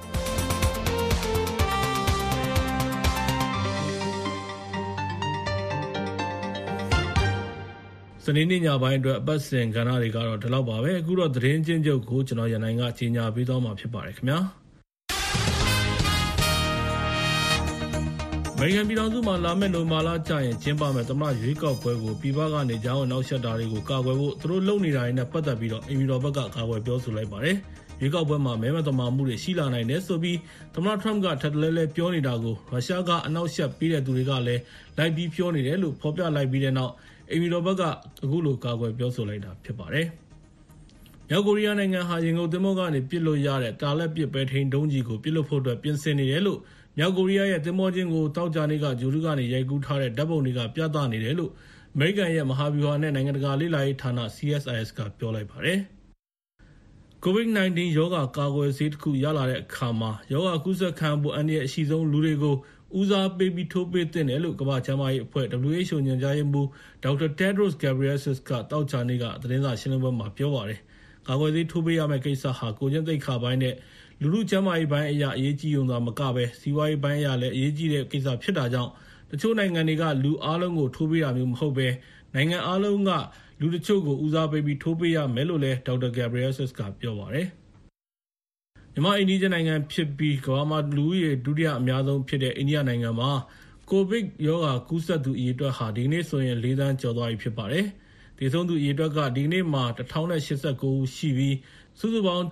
စနေနေ့ညပိုင်းအတွက်အပတ်စဉ်ကဏ္ဍတွေကတော့ဒီလောက်ပါပဲအခုတော့သတင်းချင်းချုပ်ကိုကျွန်တော်ရန်နိုင်ကကြီးညာပေးသွားမှာဖြစ်ပါတယ်ခင်ဗျာအမေရိကန်ပြည်ထောင်စုမှာလာမယ့်နိုဝင်ဘာလကျရင်ကျင်းပမယ့်သမ္မတရွေးကောက်ပွဲကိုပြည်ပကနေကြောင်းနောက်ဆက်တာတွေကိုကာကွယ်ဖို့သူတို့လုပ်နေတာတွေနဲ့ပတ်သက်ပြီးတော့အင်မီတော်ဘက်ကကာကွယ်ပြောဆိုလိုက်ပါတယ်။ရွေးကောက်ပွဲမှာမဲမသမာမှုတွေရှိလာနိုင်တယ်ဆိုပြီးသမ္မတ Trump ကထပ်တလဲလဲပြောနေတာကိုရုရှားကအနောက်ရှက်ပေးတဲ့သူတွေကလည်းလိုက်ပြီးပြောနေတယ်လို့ဖော်ပြလိုက်ပြီးတဲ့နောက်အင်မီတော်ဘက်ကအခုလိုကာကွယ်ပြောဆိုလိုက်တာဖြစ်ပါတယ်။မြောက်ကိုရီးယားနိုင်ငံဟာရင်ကုန်သင်္ဘောကနေပစ်လို့ရတဲ့တာလက်ပစ်ပဲထိန်ဒုံးကြီးကိုပစ်လို့ဖို့အတွက်ပြင်ဆင်နေတယ်လို့မြောက်ကိုရီးယားရဲ့သင်္ဘောချင်းကိုတောက်ကြနေကဂျိုရုကနေရိုက်ကူးထားတဲ့ဓာတ်ပုံတွေကပြသနေတယ်လို့အမေရိကန်ရဲ့မဟာဗျူဟာနဲ့နိုင်ငံတကာလေ့လာရေးဌာန CSIS ကပြောလိုက်ပါတယ်။ COVID-19 ရောဂါကာကွယ်ဆေးတစ်ခုရလာတဲ့အခါမှာရောဂါကူးစက်ခံဖို့အန္တရာယ်အရှိဆုံးလူတွေကိုဦးစားပေးပြီးထိုးပေးသင့်တယ်လို့ကမ္ဘာ့ကျန်းမာရေးအဖွဲ့ WHO ညွှန်ကြားရေးမှူး Dr. Tedros Ghebreyesus ကတောက်ကြနေကသတင်းစာရှင်းလင်းပွဲမှာပြောပါတယ်။ကာကွယ်ဆေးထိုးပေးရမယ့်ကိစ္စဟာကိုကျန်းသိက္ခာပိုင်းနဲ့လူလူကျန်းမာရေးပိုင်းအရာအရေးကြီးုံသာမကပဲစီးပွားရေးပိုင်းအရာလည်းအရေးကြီးတဲ့ကိစ္စဖြစ်တာကြောင့်တချို့နိုင်ငံတွေကလူအားလုံးကိုထိုးပေးတာမျိုးမဟုတ်ပဲနိုင်ငံအားလုံးကလူတချို့ကိုဦးစားပေးပြီးထိုးပေးရမယ်လို့လည်း Dr. Ghebreyesus ကပြောပါတယ်။မြန်မာအိန္ဒိယနိုင်ငံဖြစ်ပြီးကမ္ဘာမှာလူဦးရေဒုတိယအများဆုံးဖြစ်တဲ့အိန္ဒိယနိုင်ငံမှာကိုဗစ်ရောဂါကူးစက်သူအရေအတွက်ဟာဒီကနေ့ဆိုရင်4သန်းကျော်သွားပြီဖြစ်ပါတယ်။ဒီဆုံးသူအရေအတွက်ကဒီကနေ့မှာ1089ဦးရှိပြီးစုစုပေါင်း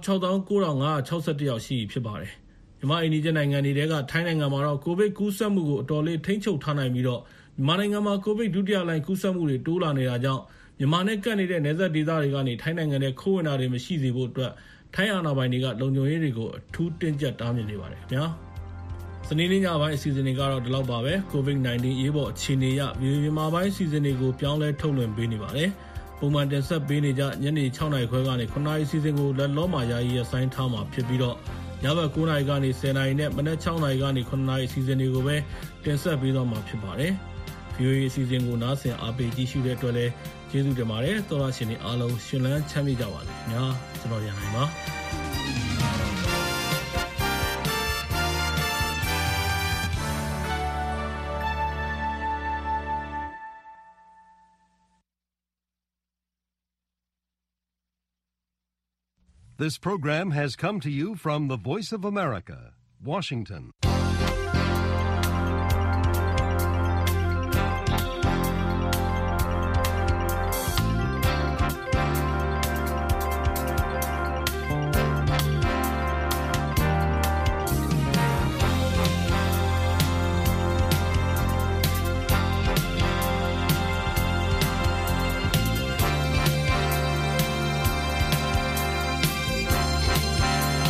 69,561 ယောက်ရှိပြီဖြစ်ပါတယ်။မြန်မာအိန္ဒိယနိုင်ငံတွေကထိုင်းနိုင်ငံမှာတော့ကိုဗစ်ကူးစက်မှုကိုအတော်လေးထိန်းချုပ်ထားနိုင်ပြီးတော့မြန်မာနိုင်ငံမှာကိုဗစ်ဒုတိယလှိုင်းကူးစက်မှုတွေတိုးလာနေတာကြောင့်မြန်မာနဲ့ကပ်နေတဲ့နယ်စပ်ဒေသတွေကနေထိုင်းနိုင်ငံထဲခိုးဝင်တာတွေမရှိစေဖို့အတွက်ထိုင်းအာဏာပိုင်တွေကလုံခြုံရေးတွေကိုအထူးတင်းကျပ်တားမြစ်နေပါတယ်ခင်ဗျာ။စနေနေ့ညပိုင်းအစီအစဉ်တွေကတော့ဒီလောက်ပါပဲ။ COVID-19 ရေးပေါ်အခြေအနေအရမြန်မာပိုင်းအစီအစဉ်တွေကိုပြောင်းလဲထုတ်လွှင့်ပေးနေပါတယ်။ပုံမှန်တင်ဆက်ပေးနေကြညနေ6:00 နာရီခွဲကနေ9:00 နာရီစီစဉ်ကိုလက်လောမှာယာယီရဆိုင်ထားမှာဖြစ်ပြီးတော့ညဘက်9:00 နာရီကနေ10:00 နာရီနဲ့မနက်6:00 နာရီကနေ9:00 နာရီစီစဉ်တွေကိုပဲတင်ဆက်ပေးတော့မှာဖြစ်ပါတယ်။ VOA အစီအစဉ်ကိုနားဆင်အားပေးကြည့်ရှုတဲ့အတွက်လည်းကျေးဇူးတင်ပါတယ်သောရရှင်တွေအားလုံးရှင်လန်းချမ်းမြေ့ကြပါစေခင်ဗျာကျွန်တော်ရန်နိုင်ပါ This program has come to you from the Voice of America, Washington.